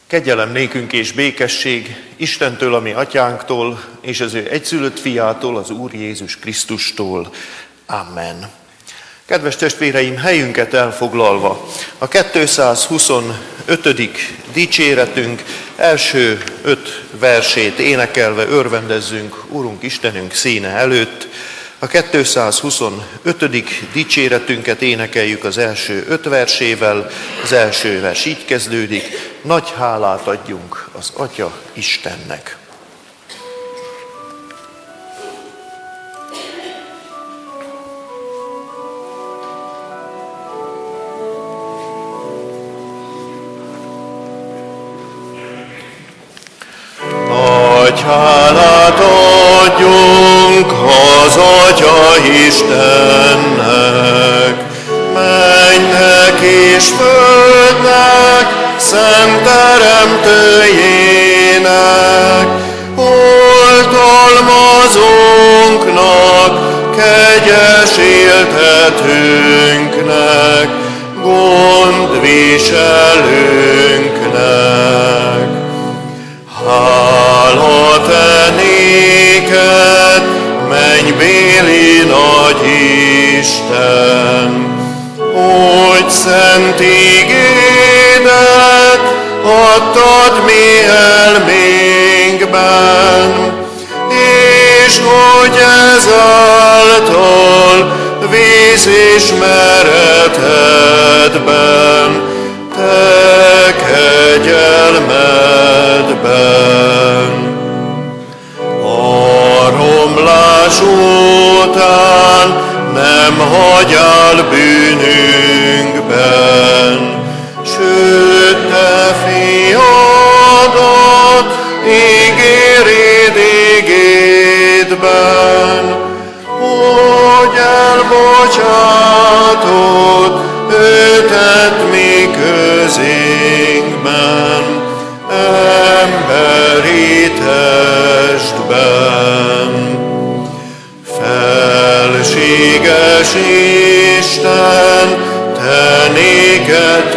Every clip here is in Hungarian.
Kegyelem nékünk és békesség Istentől, a mi atyánktól, és az ő egyszülött fiától, az Úr Jézus Krisztustól. Amen. Kedves testvéreim, helyünket elfoglalva, a 225. dicséretünk első 5 versét énekelve örvendezzünk Urunk Istenünk színe előtt. A 225. dicséretünket énekeljük az első 5 versével. Az első vers így kezdődik: nagy hálát adjunk az Atya Istennek. Nagy hálát adjunk az Atya Istennek, mennynek és földnek, szent teremtőjének, oltalmazónknak, kegyes éltetőnknek, gondviselőnknek. Hála te néked, mennybéli nagy Isten, hogy szent igédet adtad mi elménkben, és hogy ezáltal vízismeretedben, te kegyelmedben. A romlás után nem hagyjál bűnünkben, sőt, te fiadat ígérid igédben, hogy elbocsátod őtet mi közénkben, emberi testben. Felséges Isten, te néked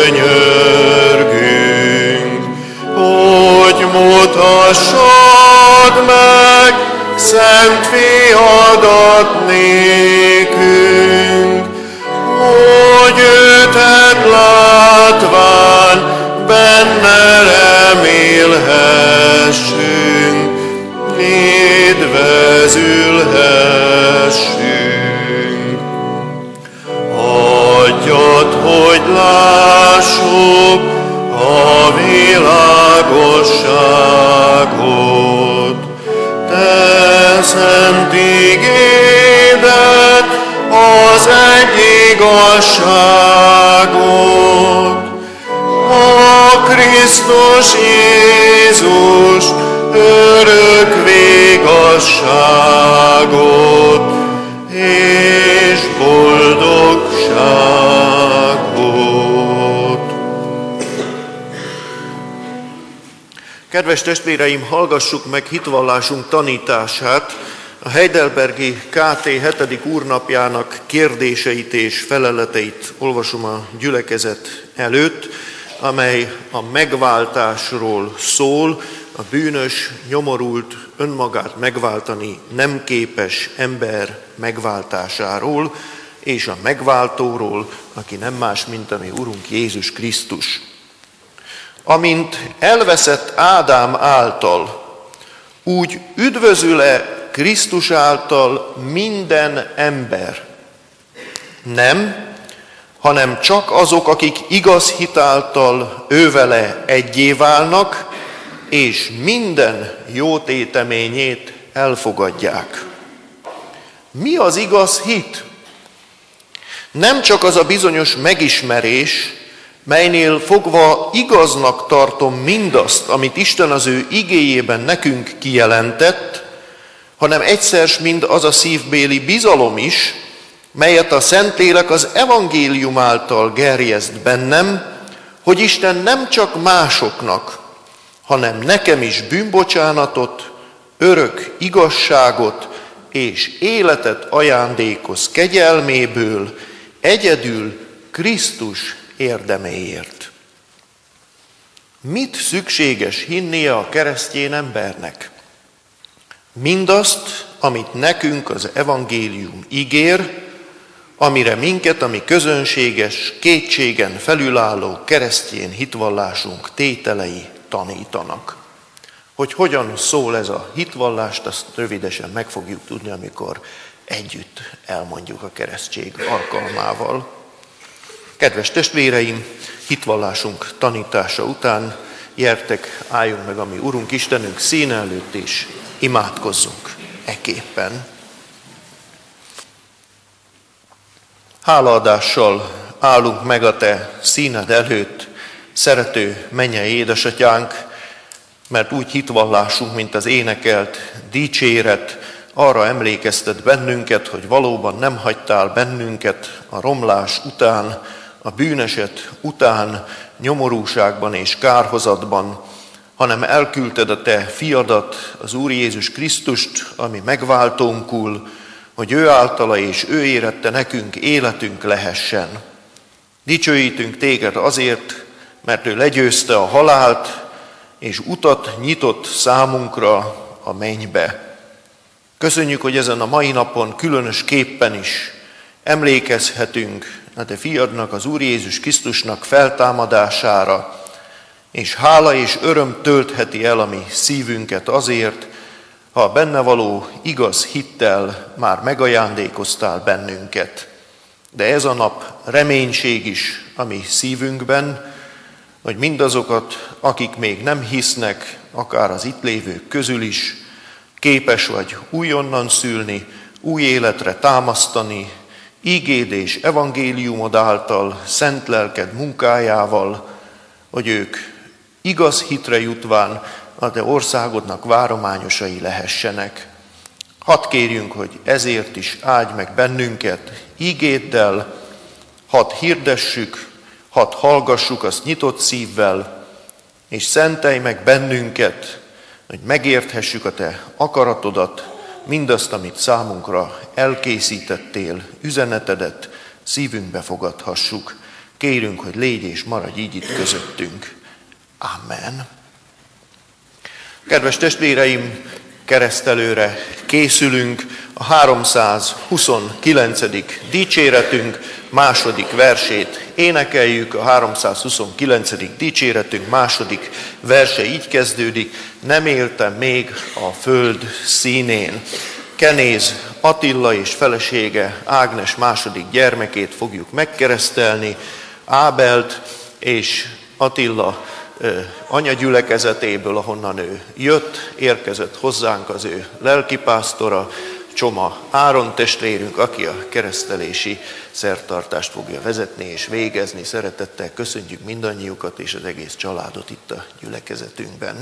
könyörgünk, hogy mutassad meg szent fiadat nékünk, hogy őtet látván benne remélhessünk, édvezülhessünk. Adjad, hogy lássuk a világosságot, te szent igédet, az egy igazságot, a Krisztus Jézus örök végasságot és boldogságot. Kedves testvéreim, hallgassuk meg hitvallásunk tanítását, a heidelbergi KT 7. úrnapjának kérdéseit és feleleteit olvasom a gyülekezet előtt, amely a megváltásról szól, a bűnös, nyomorult, önmagát megváltani nem képes ember megváltásáról, és a megváltóról, aki nem más, mint a mi Urunk Jézus Krisztus. Amint elveszett Ádám által, úgy üdvözül-e Krisztus által minden ember? Nem, hanem csak azok, akik igaz hit által ővele egyé válnak, és minden jó téteményét elfogadják. Mi az igaz hit? Nem csak az a bizonyos megismerés, melynél fogva igaznak tartom mindazt, amit Isten az ő igéjében nekünk kijelentett, hanem egyszer mind az a szívbéli bizalom is, melyet a Szentlélek az evangélium által gerjeszt bennem, hogy Isten nem csak másoknak, hanem nekem is bűnbocsánatot, örök igazságot és életet ajándékoz kegyelméből, egyedül Krisztus érdeméért. Mit szükséges hinnie a keresztény embernek? Mindazt, amit nekünk az evangélium ígér, amire minket, ami közönséges, kétségen felülálló keresztény hitvallásunk tételei tanítanak. Hogy hogyan szól ez a hitvallást, azt rövidesen meg fogjuk tudni, amikor együtt elmondjuk a keresztség alkalmával. Kedves testvéreim, hitvallásunk tanítása után gyertek, álljunk meg a mi Urunk Istenünk színe előtt, és imádkozzunk eképpen. Hálaadással állunk meg a Te színed előtt, szerető mennyei édesatyánk, mert úgy hitvallásunk, mint az énekelt dicséret, arra emlékeztet bennünket, hogy valóban nem hagytál bennünket a romlás után, a bűneset után, nyomorúságban és kárhozatban, hanem elküldted a Te fiadat, az Úr Jézus Krisztust, ami megváltónkul, hogy ő általa és ő érette nekünk életünk lehessen. Dicsőítünk Téged azért, mert ő legyőzte a halált, és utat nyitott számunkra a mennybe. Köszönjük, hogy ezen a mai napon különösképpen is emlékezhetünk a Te fiadnak, az Úr Jézus Krisztusnak feltámadására, és hála és öröm töltheti el a mi szívünket azért, ha a benne való igaz hittel már megajándékoztál bennünket. De ez a nap reménység is a mi szívünkben, hogy mindazokat, akik még nem hisznek, akár az itt lévők közül is, képes vagy újonnan szülni, új életre támasztani, ígéd és evangéliumod által, szent lelked munkájával, hogy ők igaz hitre jutván a Te országodnak várományosai lehessenek. Hadd kérjünk, hogy ezért is áldj meg bennünket ígéddel, hadd hirdessük, hadd hallgassuk azt nyitott szívvel, és szentelj meg bennünket, hogy megérthessük a Te akaratodat, mindazt, amit számunkra elkészítettél, üzenetedet szívünkbe fogadhassuk. Kérünk, hogy légy és maradj így itt közöttünk. Amen. Kedves testvéreim, keresztelőre készülünk, a 329. dicséretünk második versét énekeljük. A 329. dicséretünk második verse így kezdődik: nem éltem még a föld színén. Kenéz Attila és felesége Ágnes második gyermekét fogjuk megkeresztelni, Ábelt, és Attila anyagyülekezetéből, ahonnan ő jött, érkezett hozzánk az ő lelkipásztora, Csoma Áron testvérünk, aki a keresztelési szertartást fogja vezetni és végezni. Szeretettel köszöntjük mindannyiukat és az egész családot itt a gyülekezetünkben.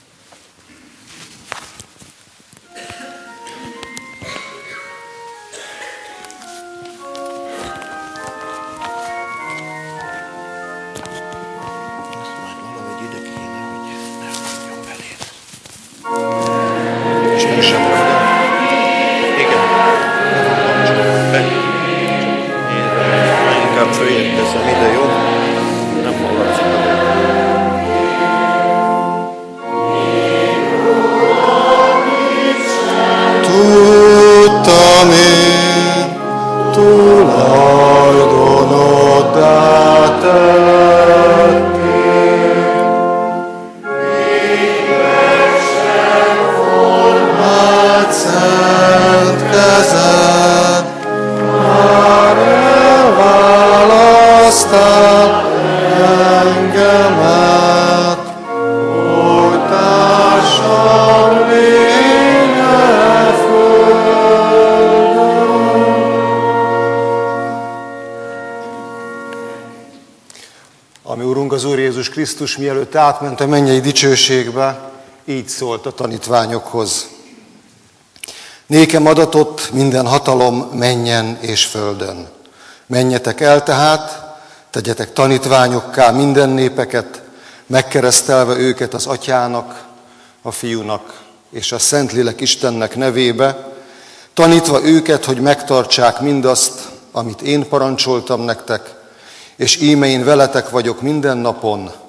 Krisztus mielőtt átment a mennyei dicsőségbe, így szólt a tanítványokhoz. Nékem adatott minden hatalom mennyen és földön. Menjetek el tehát, tegyetek tanítványokká minden népeket, megkeresztelve őket az Atyának, a Fiúnak és a Szentlélek Istennek nevébe, tanítva őket, hogy megtartsák mindazt, amit én parancsoltam nektek, és íme én veletek vagyok minden napon,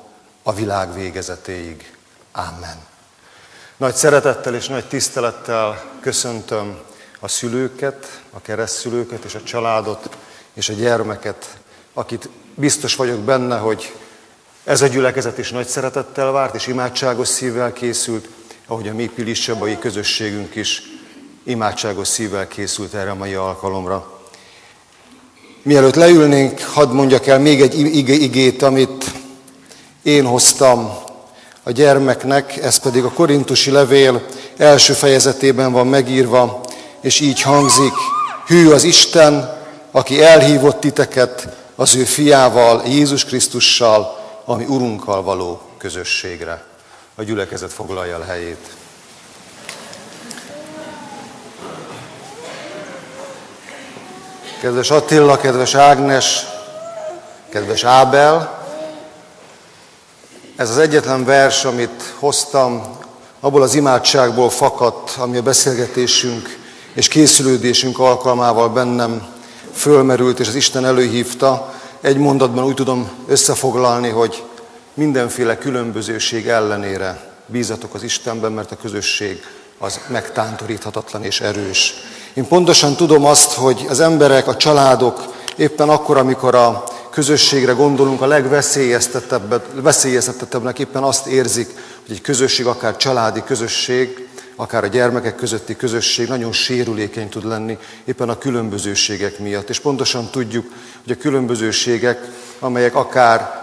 a világ végezetéig. Amen. Nagy szeretettel és nagy tisztelettel köszöntöm a szülőket, a keresztszülőket és a családot és a gyermeket, akit biztos vagyok benne, hogy ez a gyülekezet is nagy szeretettel várt és imádságos szívvel készült, ahogy a mi Piliscsabai közösségünk is imádságos szívvel készült erre a mai alkalomra. Mielőtt leülnénk, hadd mondjak el még egy igét, amit én hoztam a gyermeknek, ez pedig a Korintusi levél első fejezetében van megírva, és így hangzik: hű az Isten, aki elhívott titeket az ő fiával, Jézus Krisztussal, ami Urunkkal való közösségre. A gyülekezet foglalja el helyét. Kedves Attila, kedves Ágnes, kedves Ábel, ez az egyetlen vers, amit hoztam, abból az imádságból fakadt, ami a beszélgetésünk és készülődésünk alkalmával bennem fölmerült, és az Isten előhívta. Egy mondatban úgy tudom összefoglalni, hogy mindenféle különbözőség ellenére bízatok az Istenben, mert a közösség az megtántoríthatatlan és erős. Én pontosan tudom azt, hogy az emberek, a családok éppen akkor, amikor a közösségre gondolunk, a legveszélyeztetettebbnek éppen azt érzik, hogy egy közösség, akár családi közösség, akár a gyermekek közötti közösség nagyon sérülékeny tud lenni éppen a különbözőségek miatt. És pontosan tudjuk, hogy a különbözőségek, amelyek akár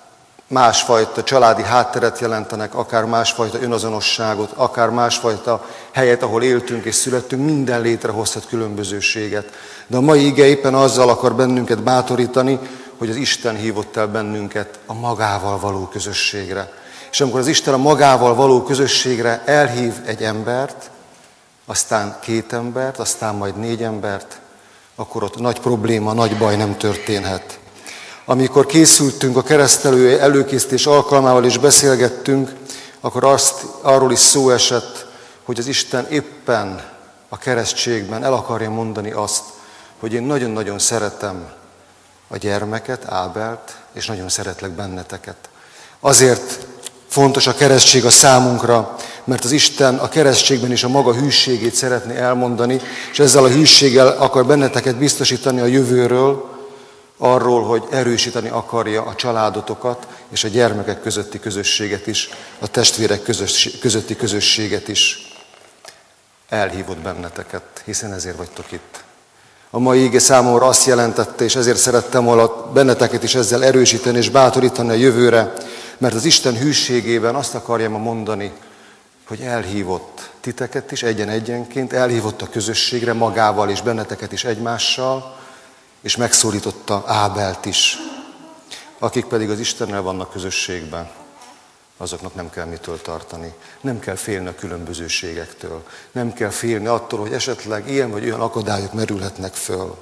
másfajta családi hátteret jelentenek, akár másfajta önazonosságot, akár másfajta helyet, ahol éltünk és születtünk, minden létrehozhat különbözőséget. De a mai ige éppen azzal akar bennünket bátorítani, hogy az Isten hívott el bennünket a magával való közösségre. És amikor az Isten a magával való közösségre elhív egy embert, aztán 2 embert, aztán majd 4 embert, akkor ott nagy probléma, nagy baj nem történhet. Amikor készültünk a keresztelő előkészítés alkalmával és beszélgettünk, akkor arról is szó esett, hogy az Isten éppen a keresztségben el akarja mondani azt, hogy én nagyon-nagyon szeretem a gyermeket, Ábelt, és nagyon szeretlek benneteket. Azért fontos a keresztség a számunkra, mert az Isten a keresztségben is a maga hűségét szeretné elmondani, és ezzel a hűséggel akar benneteket biztosítani a jövőről, arról, hogy erősíteni akarja a családotokat és a gyermekek közötti közösséget is, a testvérek közötti közösséget is. Elhívott benneteket, hiszen ezért vagytok itt. A mai ige számomra azt jelentette, és ezért szerettem volna benneteket is ezzel erősíteni és bátorítani a jövőre, mert az Isten hűségében azt akarja ma mondani, hogy elhívott titeket is egyen-egyenként, elhívott a közösségre magával és benneteket is egymással, és megszólította Ábelt is. Akik pedig az Istennel vannak közösségben, azoknak nem kell mitől tartani. Nem kell félni a különbözőségektől. Nem kell félni attól, hogy esetleg ilyen vagy olyan akadályok merülhetnek föl.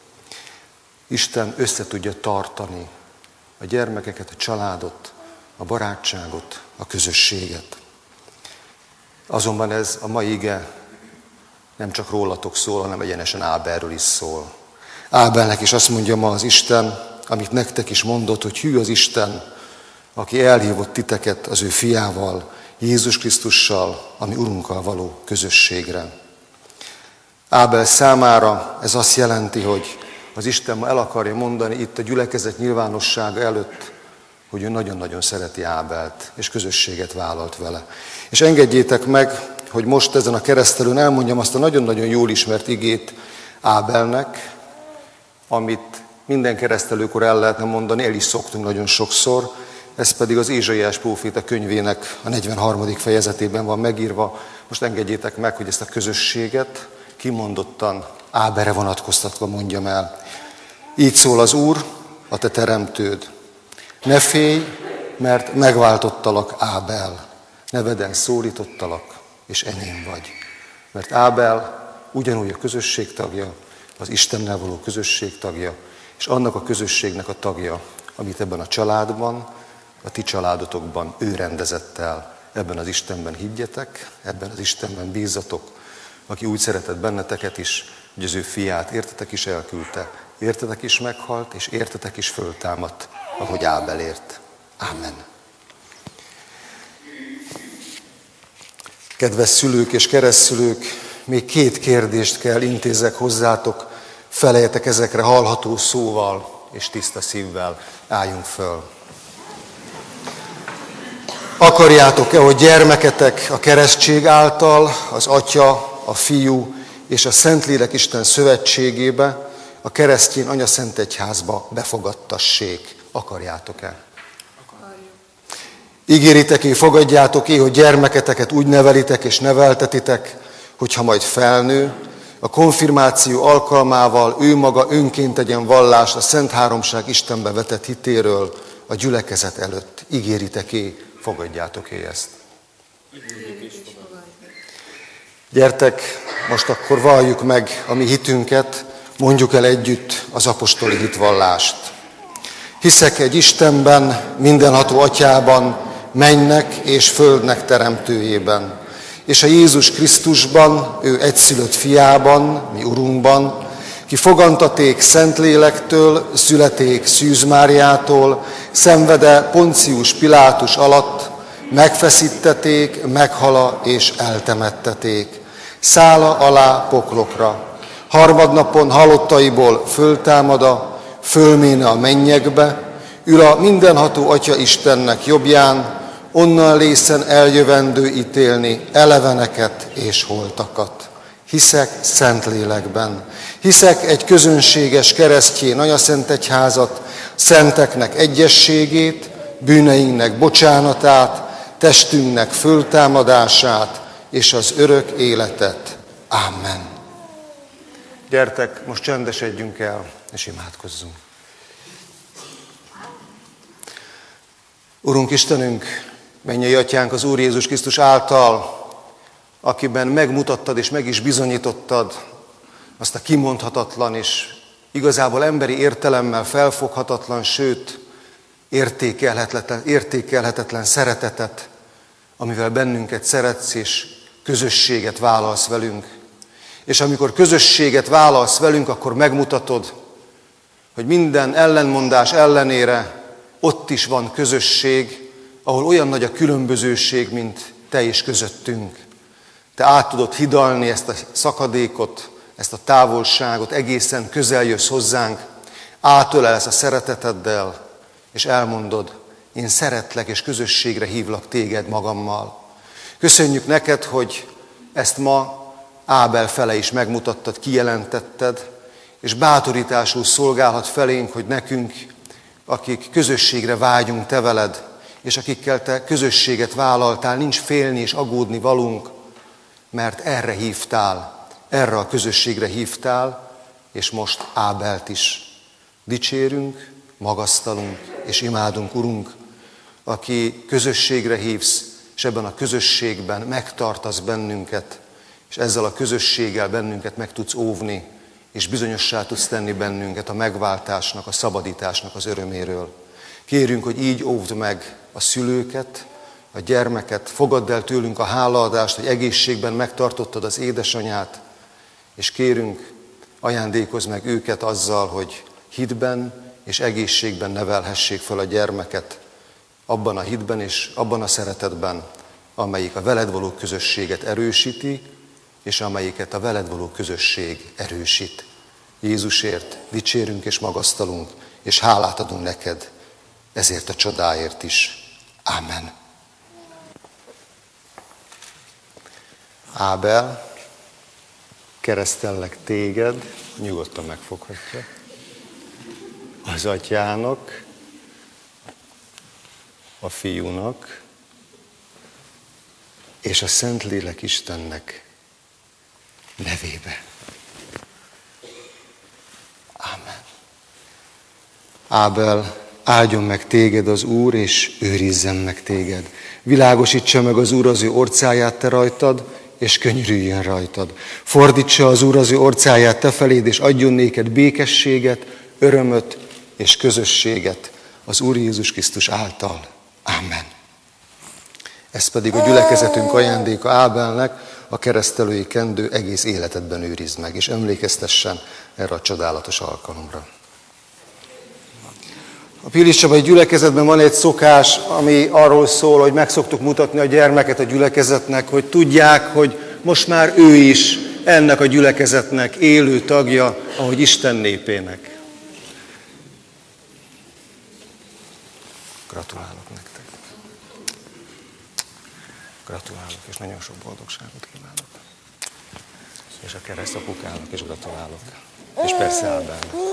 Isten össze tudja tartani a gyermekeket, a családot, a barátságot, a közösséget. Azonban ez a mai ige nem csak rólatok szól, hanem egyenesen Ábelről is szól. Ábelnek is azt mondja ma az Isten, amit nektek is mondott, hogy hű az Isten, aki elhívott titeket az ő fiával, Jézus Krisztussal, ami Urunkkal való közösségre. Ábel számára ez azt jelenti, hogy az Isten ma el akarja mondani itt a gyülekezet nyilvánossága előtt, hogy ő nagyon-nagyon szereti Ábelt, és közösséget vállalt vele. És engedjétek meg, hogy most ezen a keresztelőn elmondjam azt a nagyon-nagyon jól ismert igét Ábelnek, amit minden keresztelőkor el lehetne mondani, el is szoktunk nagyon sokszor, ez pedig az Ézsaiás próféta könyvének a 43. fejezetében van megírva. Most engedjétek meg, hogy ezt a közösséget kimondottan Ábelre vonatkoztatva mondjam el. Így szól az Úr, a te teremtőd. Ne félj, mert megváltottalak, Ábel. Neveden szólítottalak, és enyém vagy. Mert Ábel ugyanúgy a közösség tagja, az Istennel való közösség tagja, és annak a közösségnek a tagja, amit ebben a családban, a ti családotokban ő rendezett el. Ebben az Istenben higgyetek, ebben az Istenben bízzatok, aki úgy szeretett benneteket is, hogy az ő fiát értetek is elküldte, értetek is meghalt, és értetek is föltámadt, ahogy Ábel ért. Ámen. Kedves szülők és keresztszülők, még 2 kérdést kell intézek hozzátok, feleljetek ezekre hallható szóval és tiszta szívvel. Álljunk föl. Akarjátok-e, hogy gyermeketek a keresztség által az Atya, a Fiú és a Szentlélek Isten szövetségébe, a keresztény anyaszentegyházba befogadtassék? Akarjátok-e? Ígéritek-e, fogadjátok-e, hogy gyermeketeket úgy nevelitek és neveltetitek, hogyha majd felnő, a konfirmáció alkalmával ő maga önként tegyen vallást a Szent Háromság Istenbe vetett hitéről a gyülekezet előtt. Ígéritek-e, fogadjátok-e ezt? Gyertek, most akkor valljuk meg a mi hitünket, mondjuk el együtt az apostoli hitvallást. Hiszek egy Istenben, mindenható Atyában, mennynek és földnek teremtőjében, és a Jézus Krisztusban, ő egyszülött fiában, mi Urunkban, ki fogantaték Szentlélektől, születék Szűz Máriától, szenvede Poncius Pilátus alatt, megfeszítették, meghala és eltemetteték. Szála alá poklokra, harmadnapon halottaiból föltámada, fölméne a mennyekbe, ül a mindenható Atya Istennek jobbján, onnan lészen eljövendő ítélni eleveneket és holtakat. Hiszek Szentlélekben, hiszek egy közönséges keresztjén anyaszentegyházat, szenteknek egyességét, bűneinknek bocsánatát, testünknek föltámadását és az örök életet. Amen. Gyertek, most csendesedjünk el, és imádkozzunk. Urunk Istenünk, mennyei Atyánk, az Úr Jézus Krisztus által, akiben megmutattad és meg is bizonyítottad azt a kimondhatatlan és igazából emberi értelemmel felfoghatatlan, sőt értékelhetetlen szeretetet, amivel bennünket szeretsz és közösséget vállalsz velünk. És amikor közösséget vállalsz velünk, akkor megmutatod, hogy minden ellenmondás ellenére ott is van közösség, ahol olyan nagy a különbözőség, mint te is közöttünk. Te át tudod hidalni ezt a szakadékot, ezt a távolságot, egészen közel jössz hozzánk, átölelsz a szereteteddel, és elmondod, én szeretlek, és közösségre hívlak téged magammal. Köszönjük neked, hogy ezt ma Ábel fele is megmutattad, kijelentetted, és bátorításul szolgálhat felénk, hogy nekünk, akik közösségre vágyunk te veled, és akikkel te közösséget vállaltál, nincs félni és aggódni valunk, mert erre hívtál, erre a közösségre hívtál, és most Ábelt is dicsérünk, magasztalunk és imádunk, Urunk, aki közösségre hívsz, és ebben a közösségben megtartasz bennünket, és ezzel a közösséggel bennünket meg tudsz óvni, és bizonyossá tudsz tenni bennünket a megváltásnak, a szabadításnak az öröméről. Kérünk, hogy így óvd meg a szülőket, a gyermeket, fogadd el tőlünk a hálaadást, hogy egészségben megtartottad az édesanyát, és kérünk, ajándékozz meg őket azzal, hogy hitben és egészségben nevelhessék fel a gyermeket, abban a hitben és abban a szeretetben, amelyik a veled való közösséget erősíti, és amelyiket a veled való közösség erősít. Jézusért dicsérünk és magasztalunk, és hálát adunk neked ezért a csodáért is. Amen. Ábel, keresztellek téged, nyugodtan megfoghatja, az Atyának, a Fiúnak és a Szentlélek Istennek nevébe. Amen. Ábel, áldjon meg téged az Úr, és őrizzen meg téged. Világosítsa meg az Úr az ő orcáját te rajtad, és könyörüljön rajtad. Fordítsa az Úr az ő orcáját te feléd, és adjon néked békességet, örömöt és közösséget az Úr Jézus Krisztus által. Amen. Ez pedig a gyülekezetünk ajándéka Ábelnek, a keresztelői kendő egész életedben őrizd meg, és emlékeztessen erre a csodálatos alkalomra. A Pilis Csabai gyülekezetben van egy szokás, ami arról szól, hogy meg szoktuk mutatni a gyermeket a gyülekezetnek, hogy tudják, hogy most már ő is ennek a gyülekezetnek élő tagja, ahogy Isten népének. Gratulálok nektek. Gratulálok, és nagyon sok boldogságot kívánok. És a keresztapukának is gratulálok. És persze Ádámnak.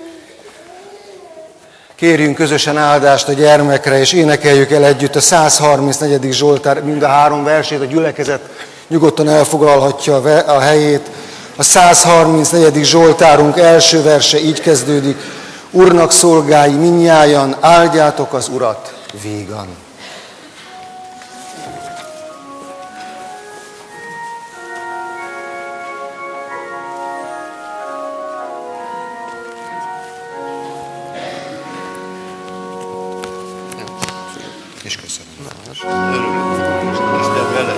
Kérjünk közösen áldást a gyermekre, és énekeljük el együtt a 134. Zsoltár, mind a 3 versét, a gyülekezet nyugodtan elfoglalhatja a helyét. A 134. Zsoltárunk első verse így kezdődik: Úrnak szolgái mindnyájan, áldjátok az Urat vígan. És köszönöm. Örülök. Isten veled.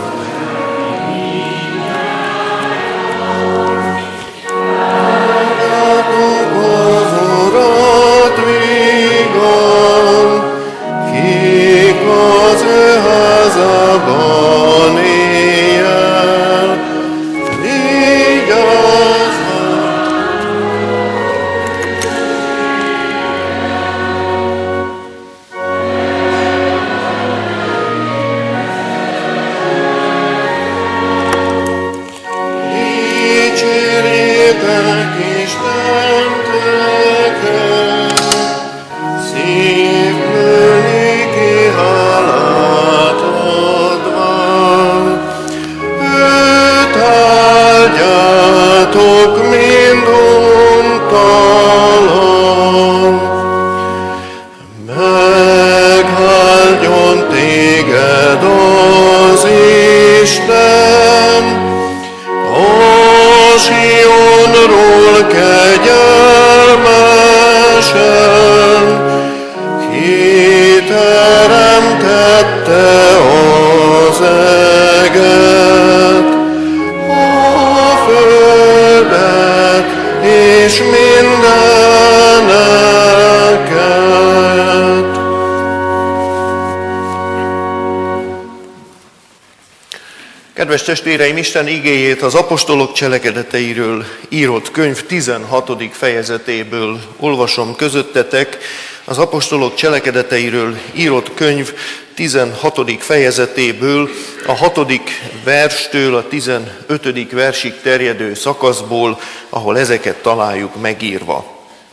Kedves testvéreim, Isten igéjét az apostolok cselekedeteiről írott könyv 16. fejezetéből olvasom közöttetek. Az apostolok cselekedeteiről írott könyv 16. fejezetéből, a 6. verstől a 15. versig terjedő szakaszból, ahol ezeket találjuk megírva.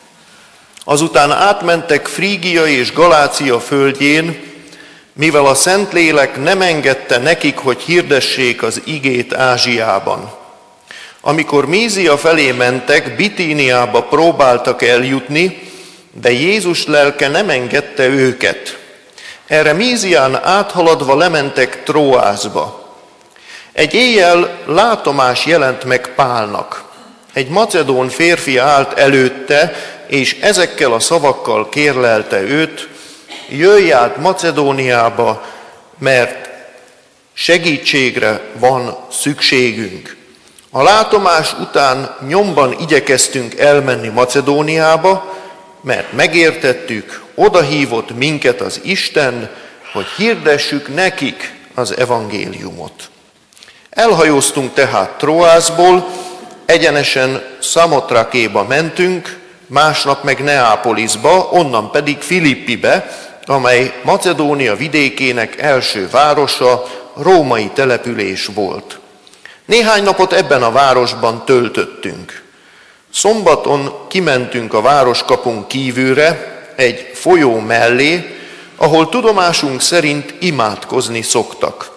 Azután átmentek Frígia és Galácia földjén, mivel a Szentlélek nem engedte nekik, hogy hirdessék az igét Ázsiában. Amikor Mízia felé mentek, Bitíniába próbáltak eljutni, de Jézus lelke nem engedte őket. Erre Mízián áthaladva lementek Tróászba. Egy éjjel látomás jelent meg Pálnak. Egy macedón férfi állt előtte, és ezekkel a szavakkal kérlelte őt: jöjj át Macedóniába, mert segítségre van szükségünk. A látomás után nyomban igyekeztünk elmenni Macedóniába, mert megértettük, odahívott minket az Isten, hogy hirdessük nekik az evangéliumot. Elhajóztunk tehát Tróászból, egyenesen Szamotrakéba mentünk, másnap meg Neápolisba, onnan pedig Filippibe, amely Macedónia vidékének első városa, római település volt. Néhány napot ebben a városban töltöttünk. Szombaton kimentünk a városkapun kívülre, egy folyó mellé, ahol tudomásunk szerint imádkozni szoktak.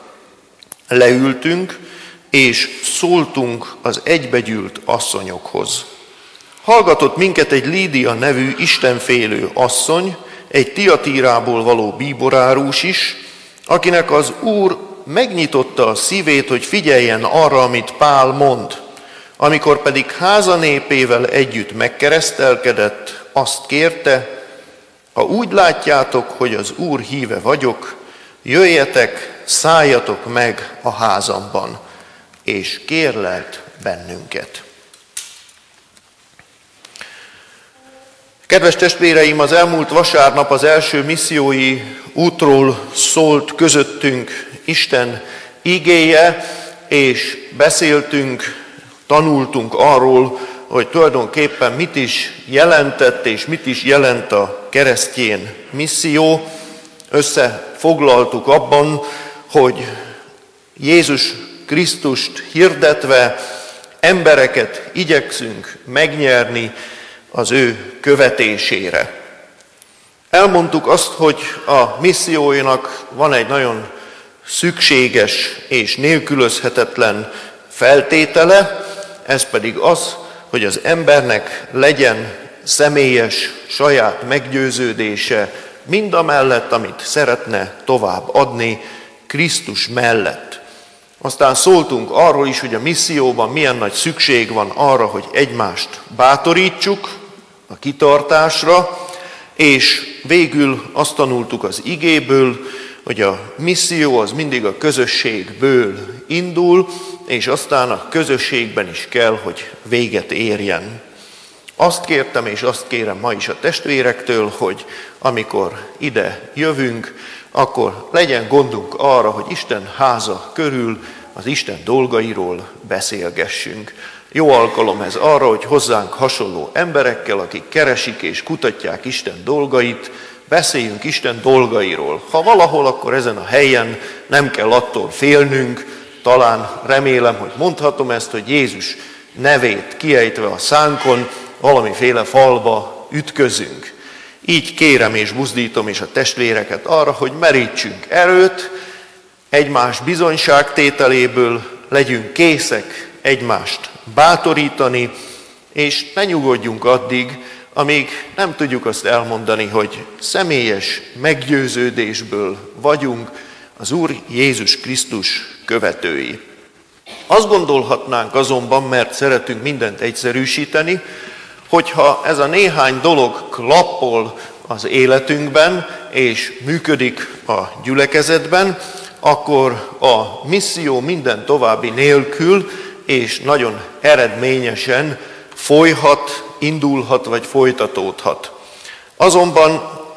Leültünk, és szóltunk az egybegyűlt asszonyokhoz. Hallgatott minket egy Lídia nevű istenfélő asszony, egy Tiatírából való bíborárus is, akinek az Úr megnyitotta a szívét, hogy figyeljen arra, amit Pál mond. Amikor pedig házanépével együtt megkeresztelkedett, azt kérte: ha úgy látjátok, hogy az Úr híve vagyok, jöjjetek, szálljatok meg a házamban, és kérlelt bennünket. Kedves testvéreim, az elmúlt vasárnap az első missziói útról szólt közöttünk Isten igéje, és beszéltünk, tanultunk arról, hogy tulajdonképpen mit is jelentett és mit is jelent a keresztény misszió. Összefoglaltuk abban, hogy Jézus Krisztust hirdetve embereket igyekszünk megnyerni az ő követésére. Elmondtuk azt, hogy a misszióinak van egy nagyon szükséges és nélkülözhetetlen feltétele, ez pedig az, hogy az embernek legyen személyes, saját meggyőződése mindamellett, amit szeretne tovább adni Krisztus mellett. Aztán szóltunk arról is, hogy a misszióban milyen nagy szükség van arra, hogy egymást bátorítsuk a kitartásra, és végül azt tanultuk az igéből, hogy a misszió az mindig a közösségből indul, és aztán a közösségben is kell, hogy véget érjen. Azt kértem, és azt kérem ma is a testvérektől, hogy amikor ide jövünk, akkor legyen gondunk arra, hogy Isten háza körül az Isten dolgairól beszélgessünk. Jó alkalom ez arra, hogy hozzánk hasonló emberekkel, akik keresik és kutatják Isten dolgait, beszéljünk Isten dolgairól. Ha valahol, akkor ezen a helyen nem kell attól félnünk, talán remélem, hogy mondhatom ezt, hogy Jézus nevét kiejtve a szánkon valamiféle falba ütközünk. Így kérem és buzdítom és a testvéreket arra, hogy merítsünk erőt, egymás bizonyságtételéből legyünk készek egymást bátorítani, és ne nyugodjunk addig, amíg nem tudjuk azt elmondani, hogy személyes meggyőződésből vagyunk az Úr Jézus Krisztus követői. Azt gondolhatnánk azonban, mert szeretünk mindent egyszerűsíteni, hogyha ez a néhány dolog klappol az életünkben, és működik a gyülekezetben, akkor a misszió minden további nélkül, és nagyon eredményesen folyhat, indulhat vagy folytatódhat. Azonban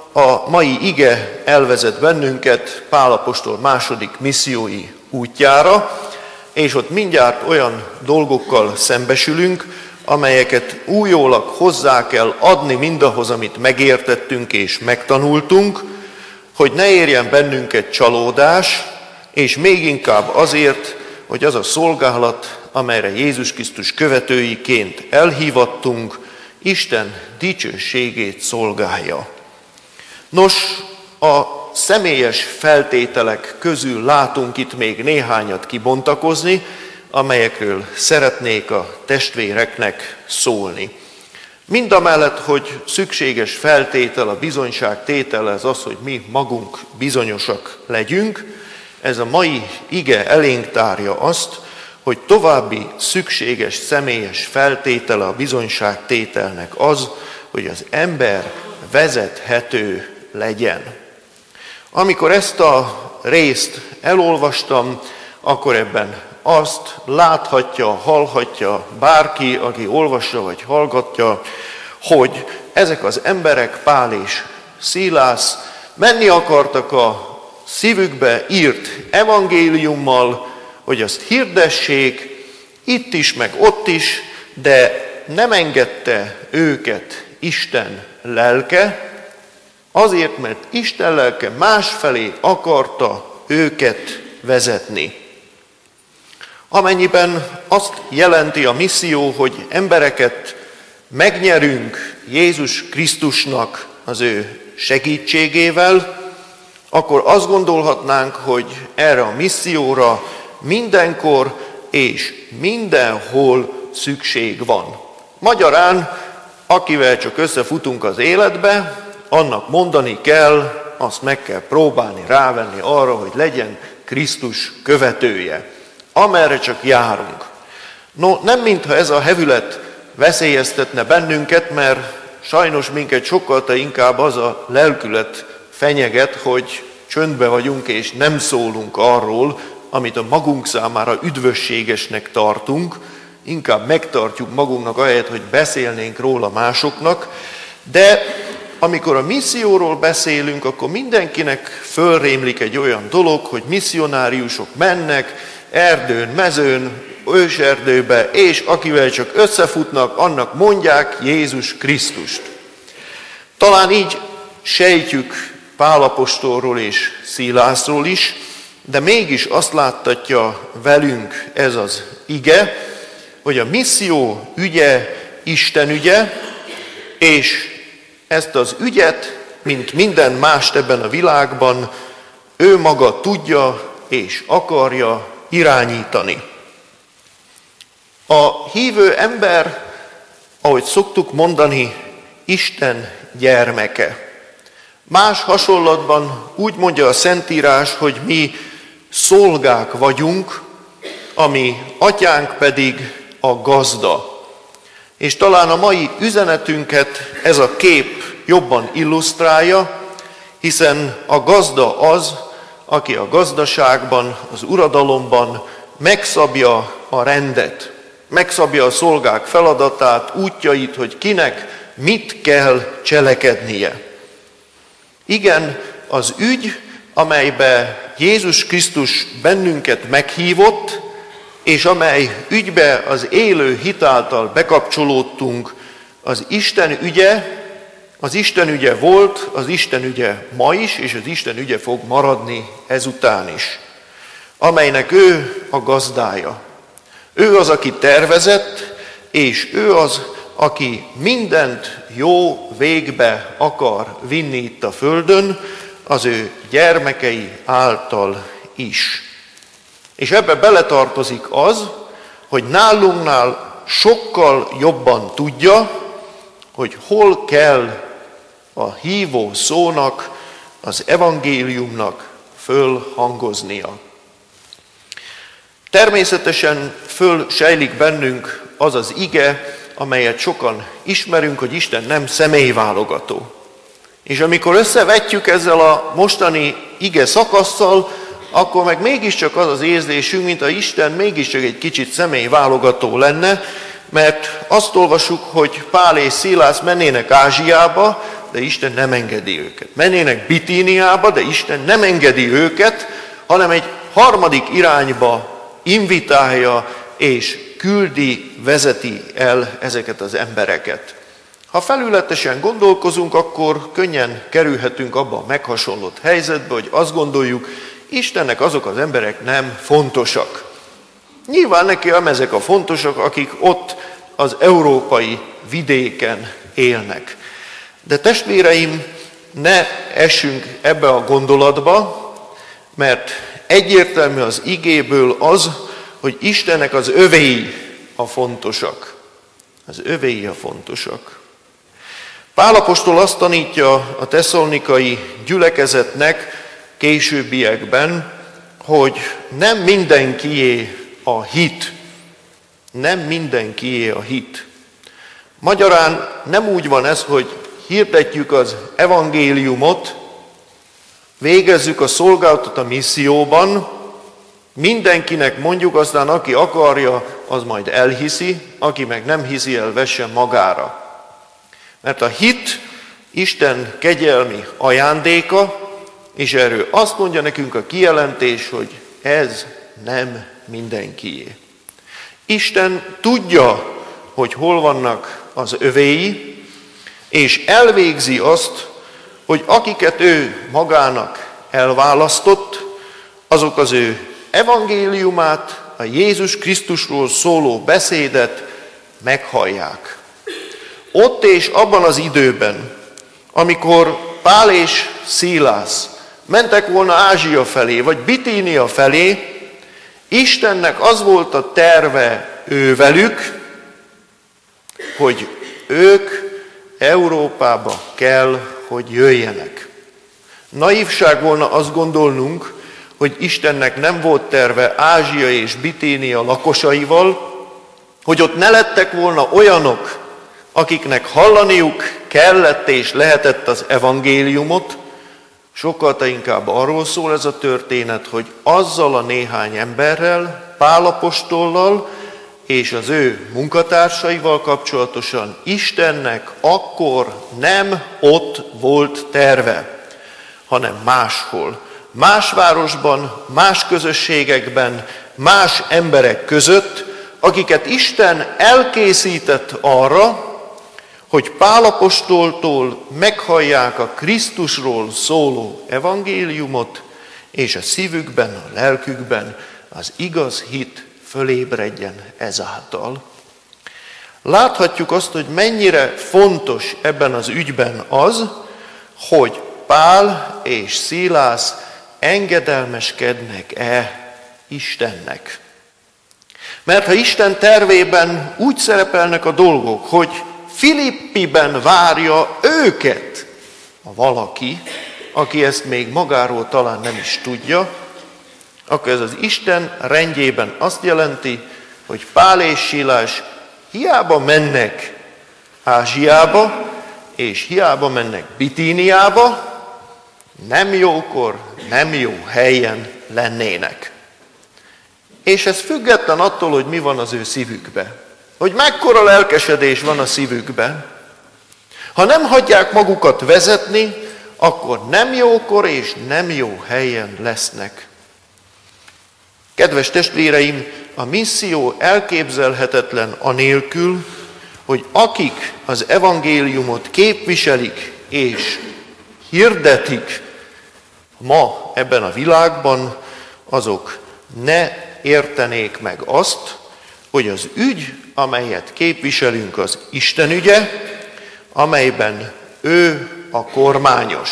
a mai ige elvezet bennünket Pál apostol második missziói útjára, és ott mindjárt olyan dolgokkal szembesülünk, amelyeket újólag hozzá kell adni mindahhoz, amit megértettünk és megtanultunk, hogy ne érjen bennünket csalódás, és még inkább azért, hogy az a szolgálat, amelyre Jézus Krisztus követőiként elhívattunk, Isten dicsőségét szolgálja. Nos, a személyes feltételek közül látunk itt még néhányat kibontakozni, amelyekről szeretnék a testvéreknek szólni. Mindamellett, hogy szükséges feltétel a bizonyságtétel, ez az, hogy mi magunk bizonyosak legyünk, ez a mai ige elénk tárja azt, hogy további szükséges személyes feltétele a bizonyságtételnek az, hogy az ember vezethető legyen. Amikor ezt a részt elolvastam, akkor ebben azt láthatja, hallhatja bárki, aki olvassa vagy hallgatja, hogy ezek az emberek, Pál és Szilász, menni akartak a szívükbe írt evangéliummal, hogy azt hirdessék, itt is, meg ott is, de nem engedte őket Isten lelke, azért, mert Isten lelke másfelé akarta őket vezetni. Amennyiben azt jelenti a misszió, hogy embereket megnyerünk Jézus Krisztusnak az ő segítségével, akkor azt gondolhatnánk, hogy erre a misszióra mindenkor és mindenhol szükség van. Magyarán, akivel csak összefutunk az életbe, annak mondani kell, azt meg kell próbálni rávenni arra, hogy legyen Krisztus követője, amerre csak járunk. No, nem mintha ez a hevület veszélyeztetne bennünket, mert sajnos minket sokkal inkább az a lelkület fenyeget, hogy csöndbe vagyunk és nem szólunk arról, amit a magunk számára üdvösségesnek tartunk, inkább megtartjuk magunknak ahelyett, hogy beszélnénk róla másoknak, De amikor a misszióról beszélünk, akkor mindenkinek fölrémlik egy olyan dolog, hogy misszionáriusok mennek erdőn, mezőn, őserdőbe, és akivel csak összefutnak, annak mondják Jézus Krisztust. Talán így sejtjük Pál apostolról és Szilászról is, de mégis azt láttatja velünk ez az ige, hogy a misszió ügye Isten ügye, és ezt az ügyet, mint minden mást ebben a világban, ő maga tudja és akarja irányítani. A hívő ember, ahogy szoktuk mondani, Isten gyermeke. Más hasonlatban úgy mondja a Szentírás, hogy mi szolgák vagyunk, a mi atyánk pedig a gazda. És talán a mai üzenetünket ez a kép jobban illusztrálja, hiszen a gazda az, aki a gazdaságban, az uradalomban megszabja a rendet, megszabja a szolgák feladatát, útjait, hogy kinek mit kell cselekednie. Igen, az ügy, amelybe Jézus Krisztus bennünket meghívott, és amely ügybe az élő hit által bekapcsolódtunk, az Isten ügye volt, az Isten ügye ma is, és az Isten ügye fog maradni ezután is, amelynek ő a gazdája. Ő az, aki tervezett, és ő az, aki mindent jó végbe akar vinni itt a földön, az ő gyermekei által is. És ebbe beletartozik az, hogy nálunknál sokkal jobban tudja, hogy hol kell a hívó szónak, az evangéliumnak fölhangoznia. Természetesen fölsejlik bennünk az az ige, amelyet sokan ismerünk, hogy Isten nem személyválogató. És amikor összevetjük ezzel a mostani ige szakasszal, akkor meg mégiscsak az az érzésünk, mint a Isten mégiscsak egy kicsit személyválogató lenne, mert azt olvasjuk, hogy Pál és Szilász mennének Ázsiába, de Isten nem engedi őket. Mennének Bitíniába, de Isten nem engedi őket, hanem egy harmadik irányba invitálja és küldi, vezeti el ezeket az embereket. Ha felületesen gondolkozunk, akkor könnyen kerülhetünk abba a meghasonlott helyzetbe, hogy azt gondoljuk, Istennek azok az emberek nem fontosak. Nyilván neki nem ezek a fontosak, akik ott az európai vidéken élnek. De testvéreim, ne essünk ebbe a gondolatba, mert egyértelmű az igéből az, hogy Istennek az övéi a fontosak. Az övéi a fontosak. Pál apostol azt tanítja a tesszalonikai gyülekezetnek későbbiekben, hogy nem mindenkié a hit. Nem mindenkié a hit. Magyarán nem úgy van ez, hogy hirdetjük az evangéliumot, végezzük a szolgálatot a misszióban, mindenkinek mondjuk, aztán aki akarja, az majd elhiszi, aki meg nem hiszi el, vessen magára. Mert a hit Isten kegyelmi ajándéka, és erről azt mondja nekünk a kijelentés, hogy ez nem mindenkié. Isten tudja, hogy hol vannak az övéi, és elvégzi azt, hogy akiket ő magának elválasztott, azok az ő evangéliumát, a Jézus Krisztusról szóló beszédet meghallják. Ott és abban az időben, amikor Pál és Szilász mentek volna Ázsia felé, vagy Bitínia felé, Istennek az volt a terve ővelük, hogy ők Európába kell, hogy jöjjenek. Naívság volna azt gondolnunk, hogy Istennek nem volt terve Ázsia és Bitínia lakosaival, hogy ott ne lettek volna olyanok, akiknek hallaniuk kellett és lehetett az evangéliumot, sokkal inkább arról szól ez a történet, hogy azzal a néhány emberrel, Pál apostollal és az ő munkatársaival kapcsolatosan Istennek akkor nem ott volt terve, hanem máshol. Más városban, más közösségekben, más emberek között, akiket Isten elkészített arra, hogy Pál apostoltól meghallják a Krisztusról szóló evangéliumot, és a szívükben, a lelkükben az igaz hit fölébredjen ezáltal. Láthatjuk azt, hogy mennyire fontos ebben az ügyben az, hogy Pál és Szilász engedelmeskednek-e Istennek. Mert ha Isten tervében úgy szerepelnek a dolgok, hogy Filippiben várja őket a valaki, aki ezt még magáról talán nem is tudja, akkor ez az Isten rendjében azt jelenti, hogy Pál és Szilász hiába mennek Ázsiába, és hiába mennek Bitíniába, nem jókor, nem jó helyen lennének. És ez független attól, hogy mi van az ő szívükben. Hogy mekkora lelkesedés van a szívükben. Ha nem hagyják magukat vezetni, akkor nem jókor és nem jó helyen lesznek. Kedves testvéreim, a misszió elképzelhetetlen anélkül, hogy akik az evangéliumot képviselik és hirdetik ma ebben a világban, azok ne értenék meg azt, hogy az ügy, amelyet képviselünk, az Isten ügye, amelyben ő a kormányos.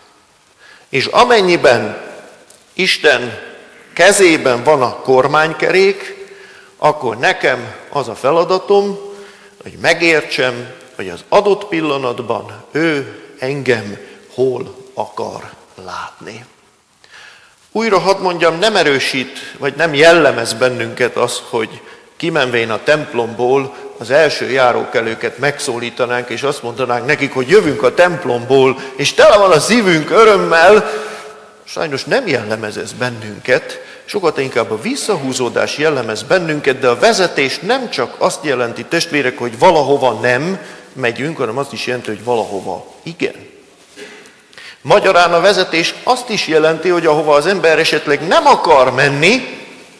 És amennyiben Isten kezében van a kormánykerék, akkor nekem az a feladatom, hogy megértsem, hogy az adott pillanatban ő engem hol akar látni. Újra hadd mondjam, nem erősít, vagy nem jellemez bennünket az, hogy kimenvén a templomból az első járókelőket megszólítanánk, és azt mondanánk nekik, hogy jövünk a templomból, és tele van a szívünk örömmel. Sajnos nem jellemez ez bennünket, sokat inkább a visszahúzódás jellemez bennünket, de a vezetés nem csak azt jelenti, testvérek, hogy valahova nem megyünk, hanem azt is jelenti, hogy valahova igen. Magyarán a vezetés azt is jelenti, hogy ahova az ember esetleg nem akar menni,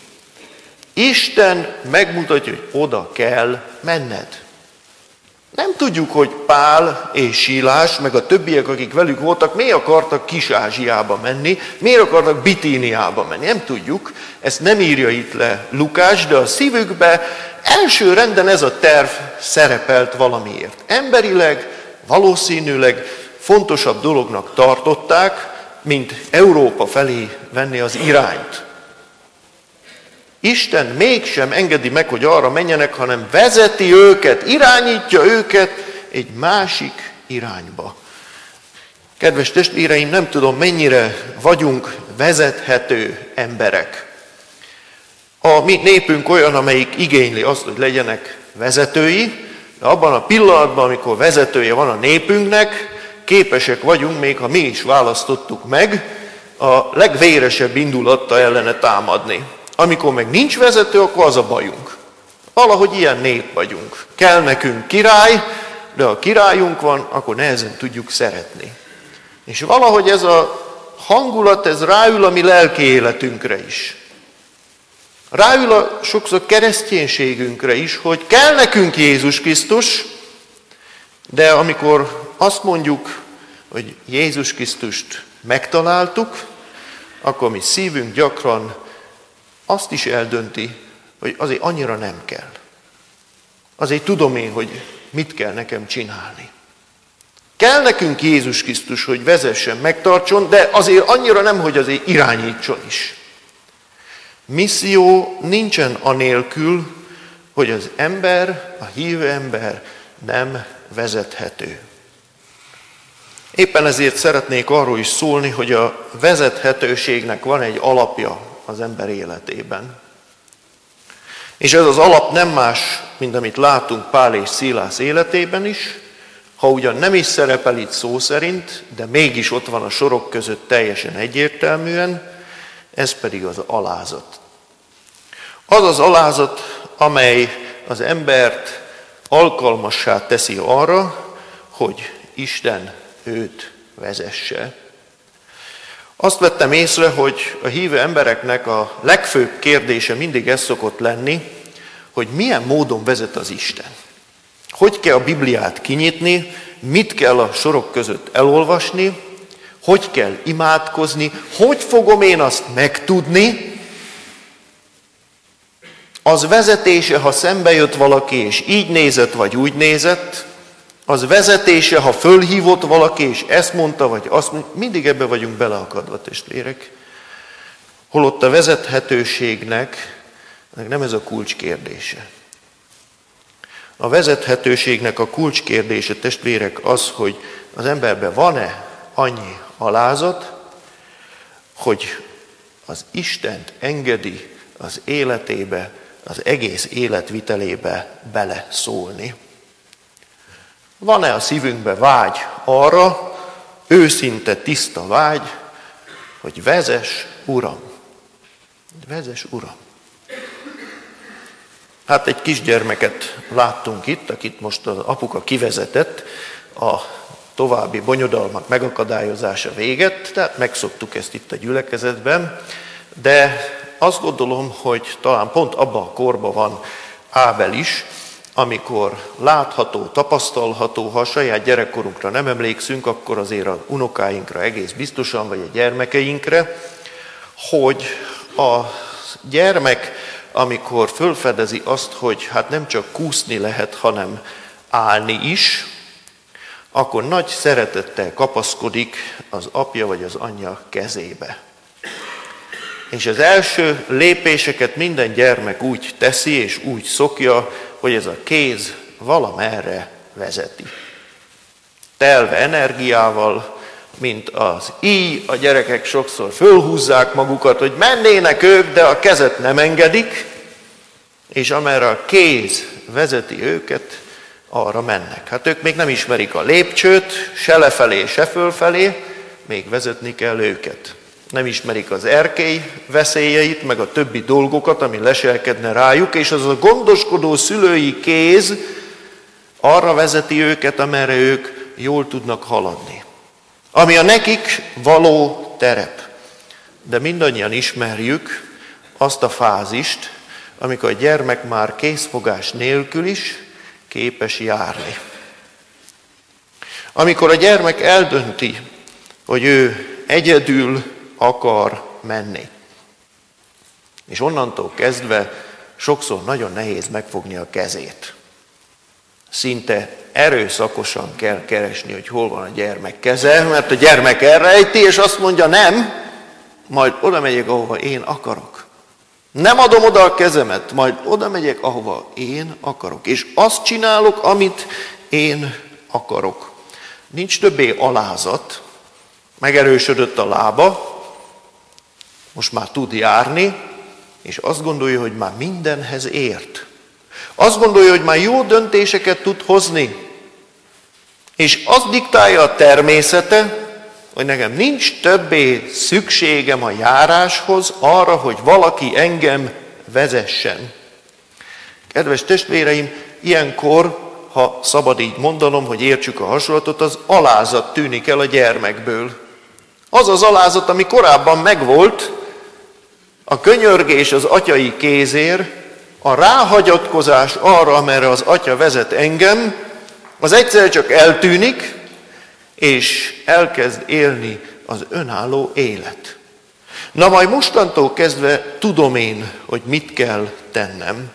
Isten megmutatja, hogy oda kell menned. Nem tudjuk, hogy Pál és Szilász, meg a többiek, akik velük voltak, miért akartak Kis-Ázsiába menni, miért akartak Bitíniába menni. Nem tudjuk, ezt nem írja itt le Lukás, de a szívükbe első renden ez a terv szerepelt valamiért. Emberileg, valószínűleg fontosabb dolognak tartották, mint Európa felé venni az irányt. Isten mégsem engedi meg, hogy arra menjenek, hanem vezeti őket, irányítja őket egy másik irányba. Kedves testvéreim, nem tudom, mennyire vagyunk vezethető emberek. A mi népünk olyan, amelyik igényli azt, hogy legyenek vezetői, de abban a pillanatban, amikor vezetője van a népünknek, képesek vagyunk, még ha mi is választottuk meg, a legvéresebb indulattal ellene támadni. Amikor meg nincs vezető, akkor az a bajunk. Valahogy ilyen nép vagyunk. Kell nekünk király, de ha királyunk van, akkor nehezen tudjuk szeretni. És valahogy ez a hangulat, ez ráül a mi lelki életünkre is. Ráül a sokszor kereszténységünkre is, hogy kell nekünk Jézus Krisztus, de amikor azt mondjuk, hogy Jézus Krisztust megtaláltuk, akkor mi szívünk gyakran azt is eldönti, hogy azért annyira nem kell. Azért tudom én, hogy mit kell nekem csinálni. Kell nekünk Jézus Krisztus, hogy vezessen, megtartson, de azért annyira nem, hogy azért irányítson is. Misszió nincsen anélkül, hogy az ember, a hívő ember nem vezethető. Éppen ezért szeretnék arról is szólni, hogy a vezethetőségnek van egy alapja az ember életében. És ez az alap nem más, mint amit látunk Pál és Szilász életében is, ha ugyan nem is szerepel itt szó szerint, de mégis ott van a sorok között teljesen egyértelműen, ez pedig az alázat. Az az alázat, amely az embert alkalmassá teszi arra, hogy Isten őt vezesse. Azt vettem észre, hogy a hívő embereknek a legfőbb kérdése mindig ez szokott lenni, hogy milyen módon vezet az Isten. Hogy kell a Bibliát kinyitni, mit kell a sorok között elolvasni, hogy kell imádkozni, hogy fogom én azt megtudni. Az vezetése, ha szembe jött valaki, és így nézett, vagy úgy nézett, az vezetése, ha fölhívott valaki, és ezt mondta, vagy azt mondta, mindig ebbe vagyunk beleakadva, testvérek. Holott a vezethetőségnek nem ez a kulcskérdése. A vezethetőségnek a kulcskérdése, testvérek, az, hogy az emberben van-e annyi alázat, hogy az Istent engedi az életébe, az egész életvitelébe beleszólni. Van-e a szívünkben vágy arra, őszinte, tiszta vágy, hogy vezess, Uram. Vezess, Uram. Hát egy kisgyermeket láttunk itt, akit most az apuka kivezetett a további bonyodalmak megakadályozása véget, tehát megszoktuk ezt itt a gyülekezetben, de azt gondolom, hogy talán pont abban a korban van Ábel is, amikor látható, tapasztalható, ha a saját gyerekkorunkra nem emlékszünk, akkor azért az unokáinkra egész biztosan, vagy a gyermekeinkre, hogy a gyermek, amikor fölfedezi azt, hogy hát nem csak kúszni lehet, hanem állni is, akkor nagy szeretettel kapaszkodik az apja vagy az anyja kezébe. És az első lépéseket minden gyermek úgy teszi és úgy szokja, hogy ez a kéz valamerre vezeti. Telve energiával, mint az íj, a gyerekek sokszor fölhúzzák magukat, hogy mennének ők, de a kezet nem engedik, és amerre a kéz vezeti őket, arra mennek. Hát ők még nem ismerik a lépcsőt, se lefelé, se fölfelé, még vezetni kell őket. Nem ismerik az erkély veszélyeit, meg a többi dolgokat, ami leselkedne rájuk, és az a gondoskodó szülői kéz arra vezeti őket, amerre ők jól tudnak haladni. Ami a nekik való terep. De mindannyian ismerjük azt a fázist, amikor a gyermek már készfogás nélkül is képes járni. Amikor a gyermek eldönti, hogy ő egyedül akar menni. És onnantól kezdve sokszor nagyon nehéz megfogni a kezét. Szinte erőszakosan kell keresni, hogy hol van a gyermek keze, mert a gyermek elrejti, és azt mondja, nem, majd oda megyek, ahova én akarok. Nem adom oda a kezemet, majd oda megyek, ahova én akarok. És azt csinálok, amit én akarok. Nincs többé alázat, megerősödött a lába, most már tud járni, és azt gondolja, hogy már mindenhez ért. Azt gondolja, hogy már jó döntéseket tud hozni. És azt diktálja a természete, hogy nekem nincs többé szükségem a járáshoz arra, hogy valaki engem vezessen. Kedves testvéreim, ilyenkor, ha szabad így mondanom, hogy értsük a hasonlatot, az alázat tűnik el a gyermekből. Az az alázat, ami korábban megvolt, a könyörgés az atyai kézért, a ráhagyatkozás arra, amerre az atya vezet engem, az egyszer csak eltűnik, és elkezd élni az önálló élet. Na majd mostantól kezdve tudom én, hogy mit kell tennem.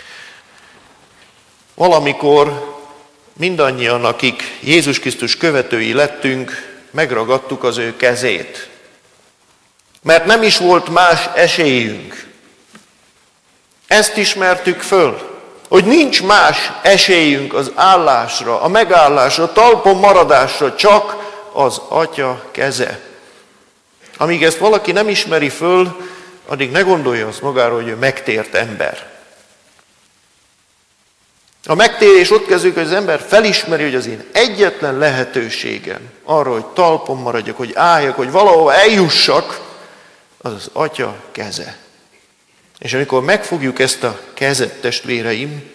Valamikor mindannyian, akik Jézus Krisztus követői lettünk, megragadtuk az ő kezét. Mert nem is volt más esélyünk. Ezt ismertük föl, hogy nincs más esélyünk az állásra, a megállásra, a talpon maradásra, csak az Atya keze. Amíg ezt valaki nem ismeri föl, addig ne gondolja azt magáról, hogy ő megtért ember. A megtérés ott kezdődik, hogy az ember felismeri, hogy az én egyetlen lehetőségem arra, hogy talpon maradjak, hogy álljak, hogy valahova eljussak, az az Atya keze. És amikor megfogjuk ezt a kezet, testvéreim,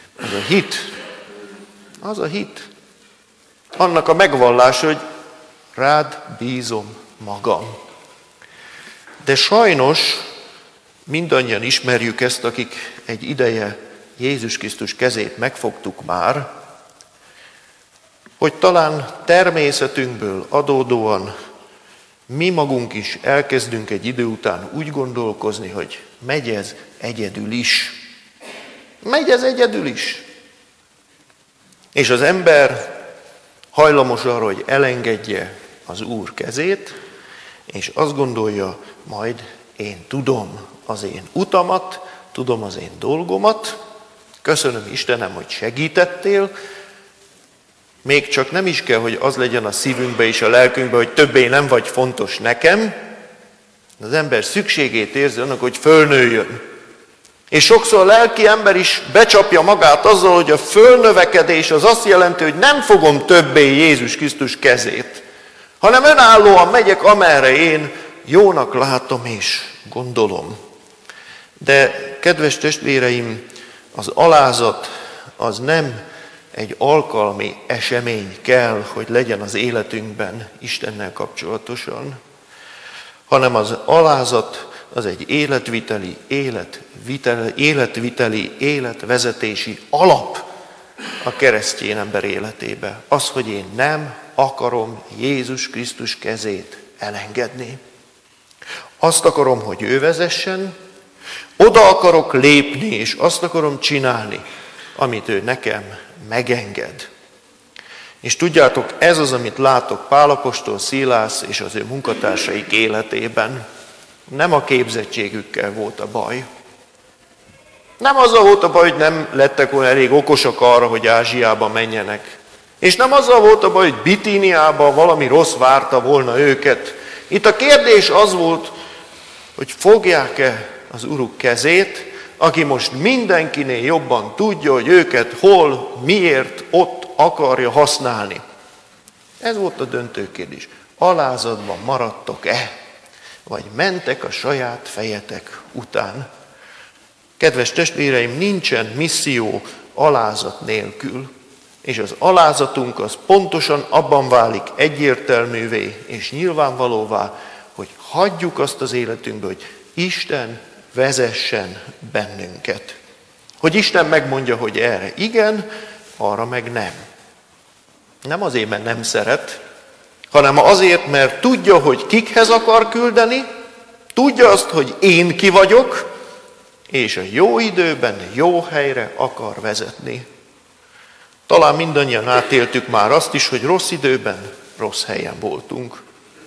az a hit. Annak a megvallása, hogy rád bízom magam. De sajnos mindannyian ismerjük ezt, akik egy ideje Jézus Krisztus kezét megfogtuk már, hogy talán természetünkből adódóan mi magunk is elkezdünk egy idő után úgy gondolkozni, hogy megy ez egyedül is. Megy ez egyedül is. És az ember hajlamos arra, hogy elengedje az Úr kezét, és azt gondolja, majd én tudom az én utamat, tudom az én dolgomat, köszönöm Istenem, hogy segítettél, még csak nem is kell, hogy az legyen a szívünkbe és a lelkünkbe, hogy többé nem vagy fontos nekem. Az ember szükségét érzi annak, hogy fölnőjön. És sokszor a lelki ember is becsapja magát azzal, hogy a fölnövekedés az azt jelenti, hogy nem fogom többé Jézus Krisztus kezét, hanem önállóan megyek, amerre én jónak látom és gondolom. De kedves testvéreim, az alázat az nem egy alkalmi esemény kell, hogy legyen az életünkben Istennel kapcsolatosan, hanem az alázat az egy életvezetési alap a keresztény ember életébe. Az, hogy én nem akarom Jézus Krisztus kezét elengedni. Azt akarom, hogy ő vezessen, oda akarok lépni, és azt akarom csinálni, amit ő nekem megenged. És tudjátok, ez az, amit látok Pál apostol, Szilász és az ő munkatársaik életében. Nem a képzettségükkel volt a baj. Nem azzal volt a baj, hogy nem lettek olyan elég okosak arra, hogy Ázsiába menjenek. És nem azzal volt a baj, hogy Bitíniában valami rossz várta volna őket. Itt a kérdés az volt, hogy fogják-e az Uruk kezét, aki most mindenkinél jobban tudja, hogy őket hol, miért, ott akarja használni. Ez volt a döntő kérdés. Alázatban maradtok-e, vagy mentek a saját fejetek után? Kedves testvéreim, nincsen misszió alázat nélkül, és az alázatunk az pontosan abban válik egyértelművé és nyilvánvalóvá, hogy hagyjuk azt az életünkbe, hogy Isten vezessen bennünket. Hogy Isten megmondja, hogy erre igen, arra meg nem. Nem azért, mert nem szeret, hanem azért, mert tudja, hogy kikhez akar küldeni, tudja azt, hogy én ki vagyok, és a jó időben, jó helyre akar vezetni. Talán mindannyian átéltük már azt is, hogy rossz időben, rossz helyen voltunk.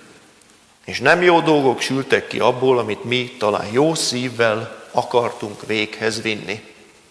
És nem jó dolgok sültek ki abból, amit mi talán jó szívvel akartunk véghez vinni.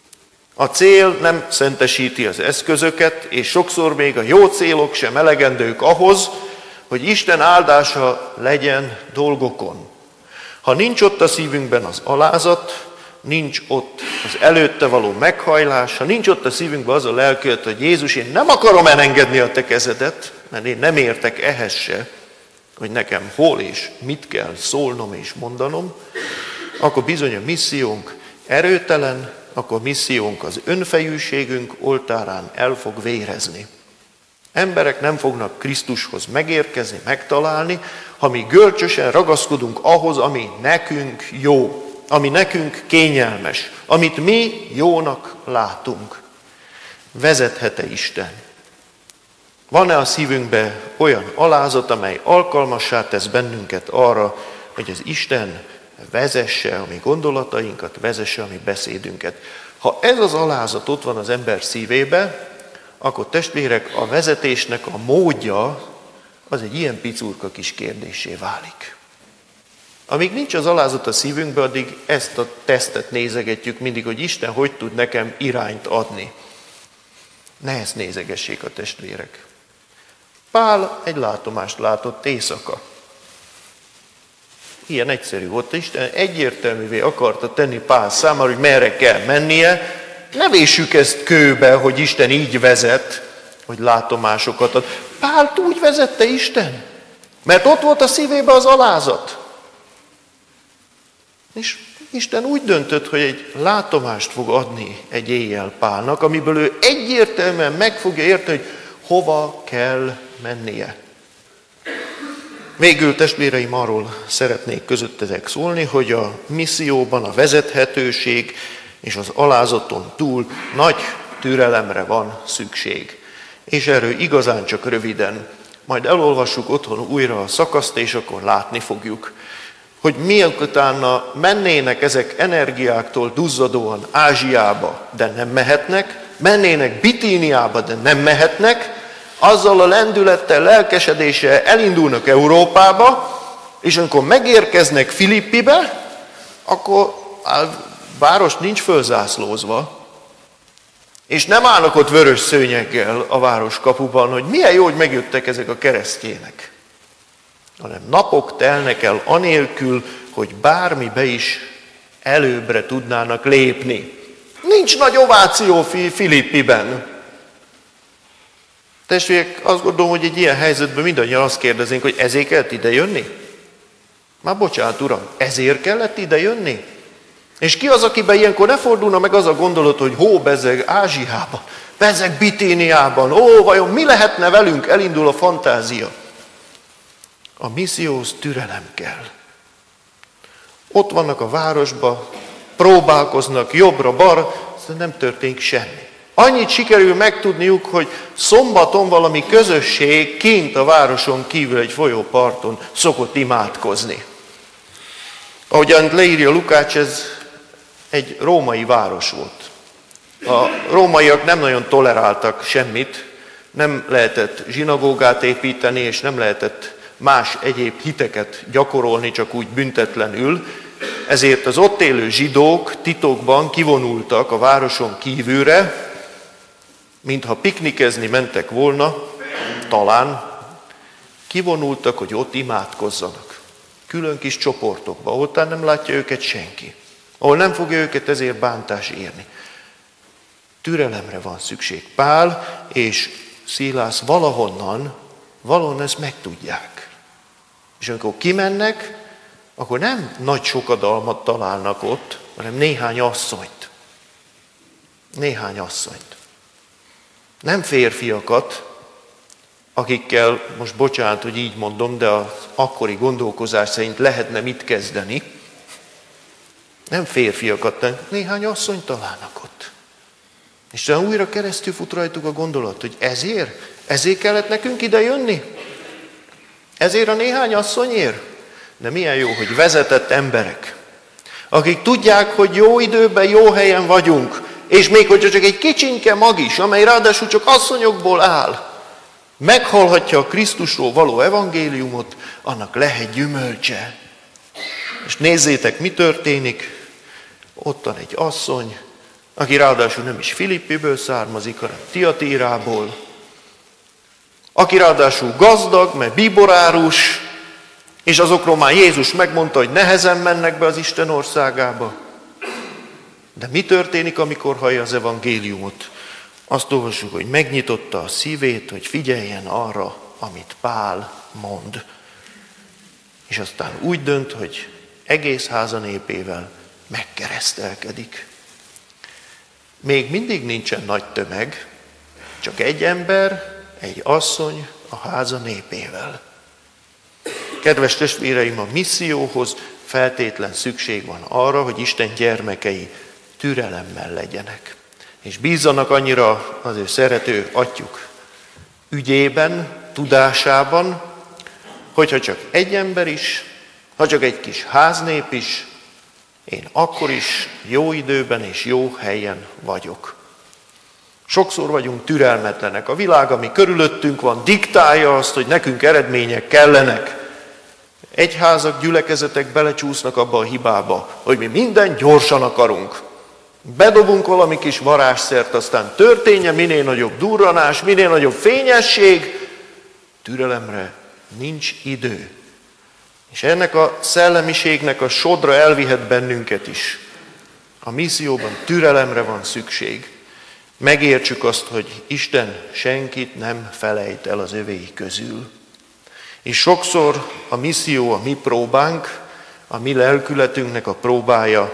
A cél nem szentesíti az eszközöket, és sokszor még a jó célok sem elegendők ahhoz, hogy Isten áldása legyen dolgokon. Ha nincs ott a szívünkben az alázat, nincs ott az előtte való meghajlás, ha nincs ott a szívünkben az a lelkület, hogy Jézus, én nem akarom elengedni a te kezedet, mert én nem értek ehhez se, hogy nekem hol és mit kell szólnom és mondanom, akkor bizony a missziónk erőtelen, akkor missziónk az önfejűségünk oltárán el fog vérezni. Emberek nem fognak Krisztushoz megérkezni, megtalálni, ha mi görcsösen ragaszkodunk ahhoz, ami nekünk jó, ami nekünk kényelmes, amit mi jónak látunk. Vezethete Isten? Van-e a szívünkben olyan alázat, amely alkalmassá tesz bennünket arra, hogy az Isten vezesse a mi gondolatainkat, vezesse a mi beszédünket? Ha ez az alázat ott van az ember szívébe, akkor testvérek, a vezetésnek a módja az egy ilyen picurka kis kérdéssé válik. Amíg nincs az alázat a szívünkbe, addig ezt a tesztet nézegetjük mindig, hogy Isten hogy tud nekem irányt adni. Ne ezt nézegessék a testvérek. Pál egy látomást látott éjszaka. Ilyen egyszerű volt. Isten egyértelművé akarta tenni Pál számára, hogy merre kell mennie. Ne véssük ezt kőbe, hogy Isten így vezet, hogy látomásokat ad. Pált úgy vezette Isten, mert ott volt a szívébe az alázat. És Isten úgy döntött, hogy egy látomást fog adni egy éjjel-Pálnak, amiből ő egyértelműen meg fogja érteni, hogy hova kell mennie. Végül, testvéreim, arról szeretnék közöttetek szólni, hogy a misszióban a vezethetőség és az alázaton túl nagy türelemre van szükség. És erről igazán csak röviden. Majd elolvassuk otthon újra a szakaszt, és akkor látni fogjuk, hogy miután mennének ezek energiáktól duzzadóan Ázsiába, de nem mehetnek, mennének Bitíniába, de nem mehetnek, azzal a lendülettel, lelkesedéssel elindulnak Európába, és amikor megérkeznek Filippibe, akkor a város nincs fölzászlózva, és nem állnak ott vörös szőnyeggel a városkapuban, hogy milyen jó, hogy megjöttek ezek a keresztjének, hanem napok telnek el anélkül, hogy bármibe is előbbre tudnának lépni. Nincs nagy ováció Filippiben. Testvérek, azt gondolom, hogy egy ilyen helyzetben mindannyian azt kérdeznénk, hogy ezért kellett ide jönni? Már bocsánat, uram, ezért kellett ide jönni? És ki az, akiben ilyenkor ne fordulna meg az a gondolat, hogy bezzeg Ázsiában, bezzeg Bitíniában, vajon mi lehetne velünk, elindul a fantázia. A misszióhoz türelem kell. Ott vannak a városban, próbálkoznak jobbra-balra, aztán nem történik semmi. Annyit sikerül megtudniuk, hogy szombaton valami közösség kint a városon kívül egy folyóparton szokott imádkozni. Ahogyan leírja Lukács, ez egy római város volt. A rómaiak nem nagyon toleráltak semmit, nem lehetett zsinagógát építeni, és nem lehetett más egyéb hiteket gyakorolni, csak úgy büntetlenül. Ezért az ott élő zsidók titokban kivonultak a városon kívülre, mintha piknikezni mentek volna, talán kivonultak, hogy ott imádkozzanak. Külön kis csoportokba, ahol nem látja őket senki. Ahol nem fogja őket ezért bántás érni. Türelemre van szükség. Pál és Szilász valahonnan ezt megtudják. És amikor kimennek, akkor nem nagy sokadalmat találnak ott, hanem néhány asszonyt. Néhány asszonyt. Nem férfiakat, akikkel, most bocsánat, hogy így mondom, de az akkori gondolkozás szerint lehetne mit kezdeni. Nem férfiakat, de néhány asszonyt találnak ott. És talán újra keresztül fut rajtuk a gondolat, hogy ezért kellett nekünk ide jönni? Ezért a néhány asszonyért? De milyen jó, hogy vezetett emberek, akik tudják, hogy jó időben, jó helyen vagyunk, és még hogyha csak egy kicsinke mag is, amely ráadásul csak asszonyokból áll, meghallhatja a Krisztusról való evangéliumot, annak lehet gyümölcse. És nézzétek, mi történik. Ott van egy asszony, aki ráadásul nem is Filippiből származik, hanem Tiatírából, aki ráadásul gazdag, mert bíborárus, és azokról már Jézus megmondta, hogy nehezen mennek be az Isten országába. De mi történik, amikor hallja az evangéliumot? Azt olvassuk, hogy megnyitotta a szívét, hogy figyeljen arra, amit Pál mond. És aztán úgy dönt, hogy egész háza népével megkeresztelkedik. Még mindig nincsen nagy tömeg, csak egy ember, egy asszony a háza népével. Kedves testvéreim, a misszióhoz feltétlen szükség van arra, hogy Isten gyermekei türelemmel legyenek. És bízzanak annyira az ő szerető atyuk ügyében, tudásában, hogyha csak egy ember is, ha csak egy kis háznép is, én akkor is jó időben és jó helyen vagyok. Sokszor vagyunk türelmetlenek. A világ, ami körülöttünk van, diktálja azt, hogy nekünk eredmények kellenek. Egyházak, gyülekezetek belecsúsznak abba a hibába, hogy mi mindent gyorsan akarunk. Bedobunk valami kis varázsszert, aztán történjen minél nagyobb durranás, minél nagyobb fényesség. Türelemre nincs idő. És ennek a szellemiségnek a sodra elvihet bennünket is. A misszióban türelemre van szükség. Megértsük azt, hogy Isten senkit nem felejt el az övéi közül. És sokszor a misszió a mi próbánk, a mi lelkületünknek a próbája,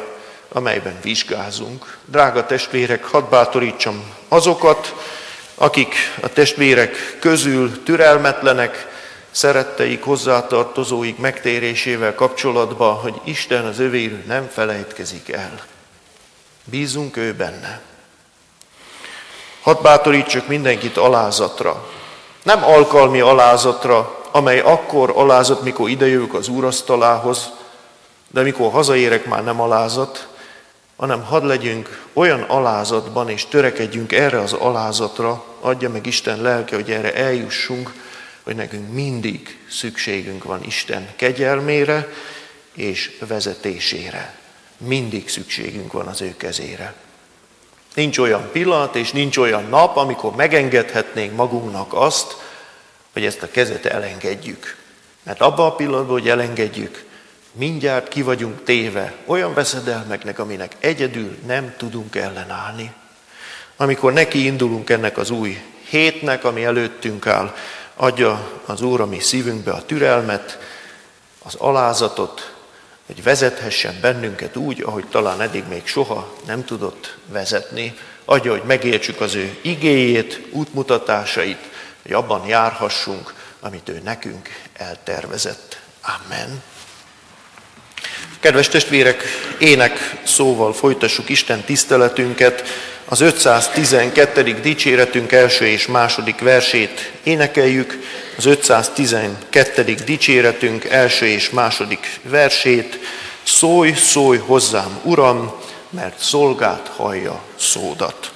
amelyben vizsgázunk. Drága testvérek, hadd bátorítsam azokat, akik a testvérek közül türelmetlenek, szeretteik, hozzátartozóik megtérésével kapcsolatban, hogy Isten az övéről nem felejtkezik el. Bízunk ő benne. Hadd bátorítsak mindenkit alázatra. Nem alkalmi alázatra, amely akkor alázat, mikor idejövök az úrasztalához, de mikor hazaérek, már nem alázat, hanem hadd legyünk olyan alázatban, és törekedjünk erre az alázatra, adja meg Isten lelke, hogy erre eljussunk, hogy nekünk mindig szükségünk van Isten kegyelmére és vezetésére. Mindig szükségünk van az ő kezére. Nincs olyan pillanat és nincs olyan nap, amikor megengedhetnénk magunknak azt, hogy ezt a kezet elengedjük. Mert abban a pillanatban, hogy elengedjük, mindjárt ki vagyunk téve olyan veszedelmeknek, aminek egyedül nem tudunk ellenállni. Amikor neki indulunk ennek az új hétnek, ami előttünk áll, adja az Úr a mi szívünkbe a türelmet, az alázatot, hogy vezethessen bennünket úgy, ahogy talán eddig még soha nem tudott vezetni. Adja, hogy megértsük az ő igéjét, útmutatásait, hogy abban járhassunk, amit ő nekünk eltervezett. Amen. Kedves testvérek, ének szóval folytassuk Isten tiszteletünket. Az 512. dicséretünk első és második versét énekeljük. Az 512. dicséretünk első és második versét. Szólj, szólj hozzám, Uram, mert szolgád hallja szódat.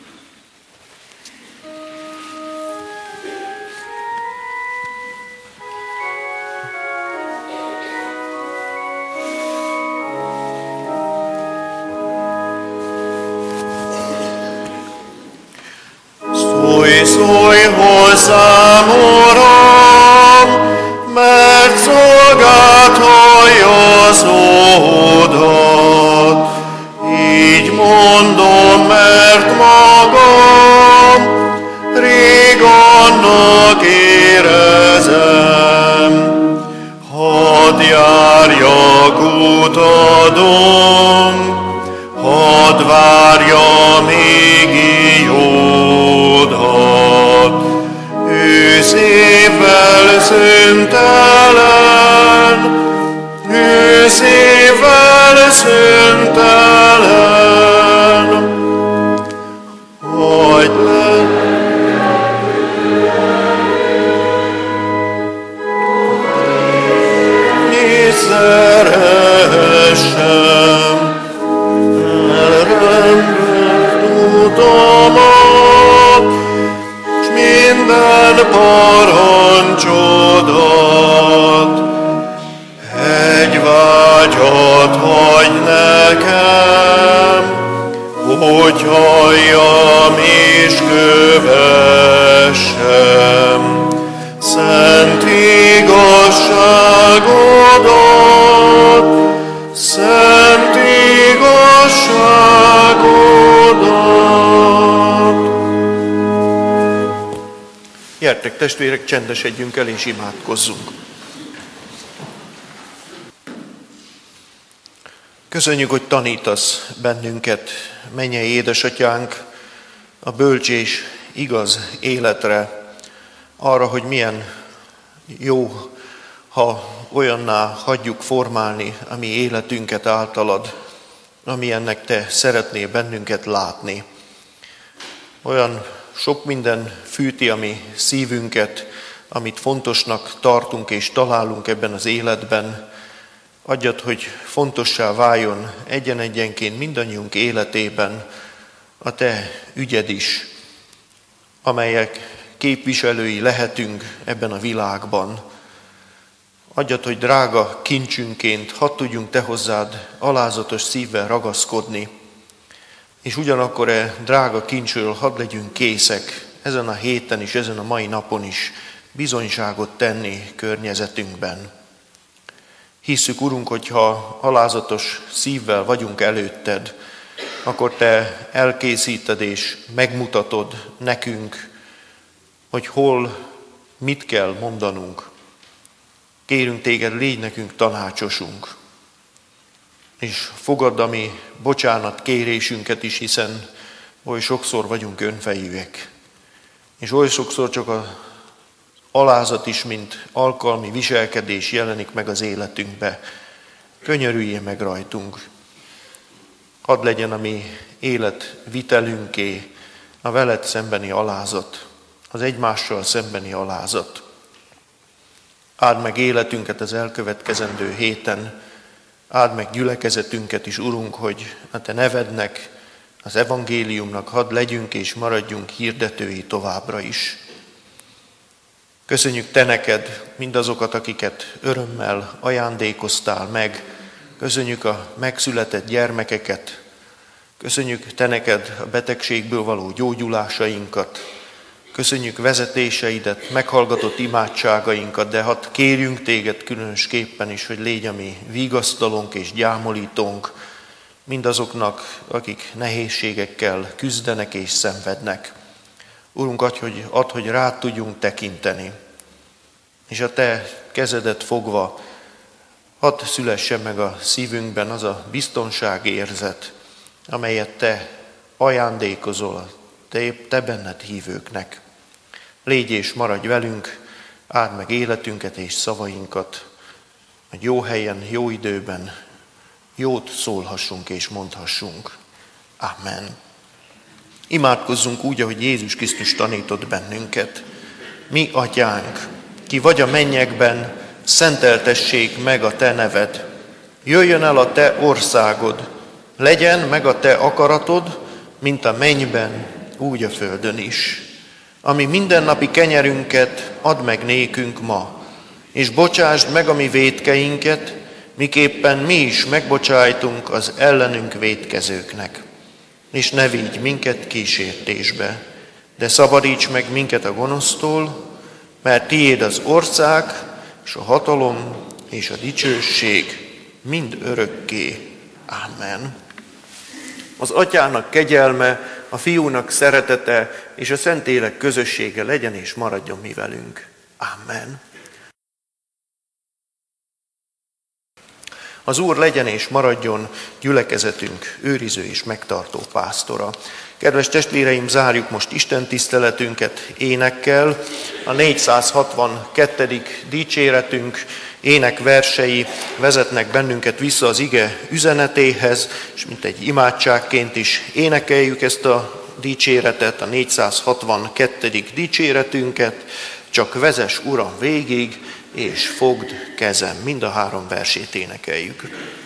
Szólj hozzám, Uram, mert szolgád hallja szódat. Így mondom, mert magam rég annak érezem. Hadd járjak utadon, hadd várja még jódat. Őszével szüntelen, őszével szüntelen, hagyd lenni szeressem, elrendelt utamat, s minden parancsodat. Egy vágyat hagyj nekem, hogy halljam és kövessem szent igazságodat, szent igazságodat. Gyertek testvérek, csendesedjünk el és imádkozzunk. Köszönjük, hogy tanítasz bennünket, mennyei édesatyánk, a bölcs és igaz életre, arra, hogy milyen jó, ha olyanná hagyjuk formálni a mi életünket általad, amilyennek te szeretnél bennünket látni. Olyan sok minden fűti a mi szívünket, amit fontosnak tartunk és találunk ebben az életben. Adjad, hogy fontossá váljon egyen-egyenként mindannyiunk életében a te ügyed is, amelyek képviselői lehetünk ebben a világban. Adjad, hogy drága kincsünként hadd tudjunk te hozzád alázatos szívvel ragaszkodni, és ugyanakkor drága kincsről hadd legyünk készek ezen a héten is, ezen a mai napon is bizonyságot tenni környezetünkben. Hisszük, Urunk, hogyha alázatos szívvel vagyunk előtted, akkor te elkészíted és megmutatod nekünk, hogy hol mit kell mondanunk. Kérünk téged, légy nekünk tanácsosunk. és fogadd a mi bocsánat kérésünket is, hiszen oly sokszor vagyunk önfejűek, és oly sokszor csak az alázat is, mint alkalmi viselkedés jelenik meg az életünkbe. Könyörüljél meg rajtunk. Hadd legyen a mi életvitelünké a veled szembeni alázat, az egymással szembeni alázat. Áld meg életünket az elkövetkezendő héten, áld meg gyülekezetünket is, Urunk, hogy a Te nevednek, az evangéliumnak hadd legyünk és maradjunk hirdetői továbbra is. Köszönjük Te neked mindazokat, akiket örömmel ajándékoztál meg. Köszönjük a megszületett gyermekeket. Köszönjük Te neked a betegségből való gyógyulásainkat. Köszönjük vezetéseidet, meghallgatott imádságainkat, de hadd kérjünk Téged különösképpen is, hogy légy a mi vigasztalónk és gyámolítónk mindazoknak, akik nehézségekkel küzdenek és szenvednek. Urunk, add, hogy rád tudjunk tekinteni, és a Te kezedet fogva hadd szülessen meg a szívünkben az a biztonságérzet, amelyet Te ajándékozol a Te benned hívőknek. Légy és maradj velünk, áld meg életünket és szavainkat, hogy jó helyen, jó időben jót szólhassunk és mondhassunk. Amen. Imádkozzunk úgy, ahogy Jézus Krisztus tanított bennünket. Mi, Atyánk, ki vagy a mennyekben, szenteltessék meg a Te neved. Jöjjön el a Te országod, legyen meg a Te akaratod, mint a mennyben, úgy a földön is. Ami mindennapi kenyerünket add meg nékünk ma, és bocsásd meg a mi vétkeinket, miképpen mi is megbocsájtunk az ellenünk vétkezőknek. És ne vigy minket kísértésbe, de szabadíts meg minket a gonosztól, mert tiéd az ország, és a hatalom, és a dicsőség mind örökké. Amen. Az Atyának kegyelme, a Fiúnak szeretete, és a Szentlélek közössége legyen és maradjon mi velünk. Amen. Az Úr legyen és maradjon gyülekezetünk őriző és megtartó pásztora. Kedves testvéreim, zárjuk most Isten tiszteletünket énekkel. A 462. dicséretünk énekversei vezetnek bennünket vissza az ige üzenetéhez, és mint egy imádságként is énekeljük ezt a dicséretet, a 462. dicséretünket. Csak vezess, Uram, végig, és fogd kezem. Mind a 3 versét énekeljük.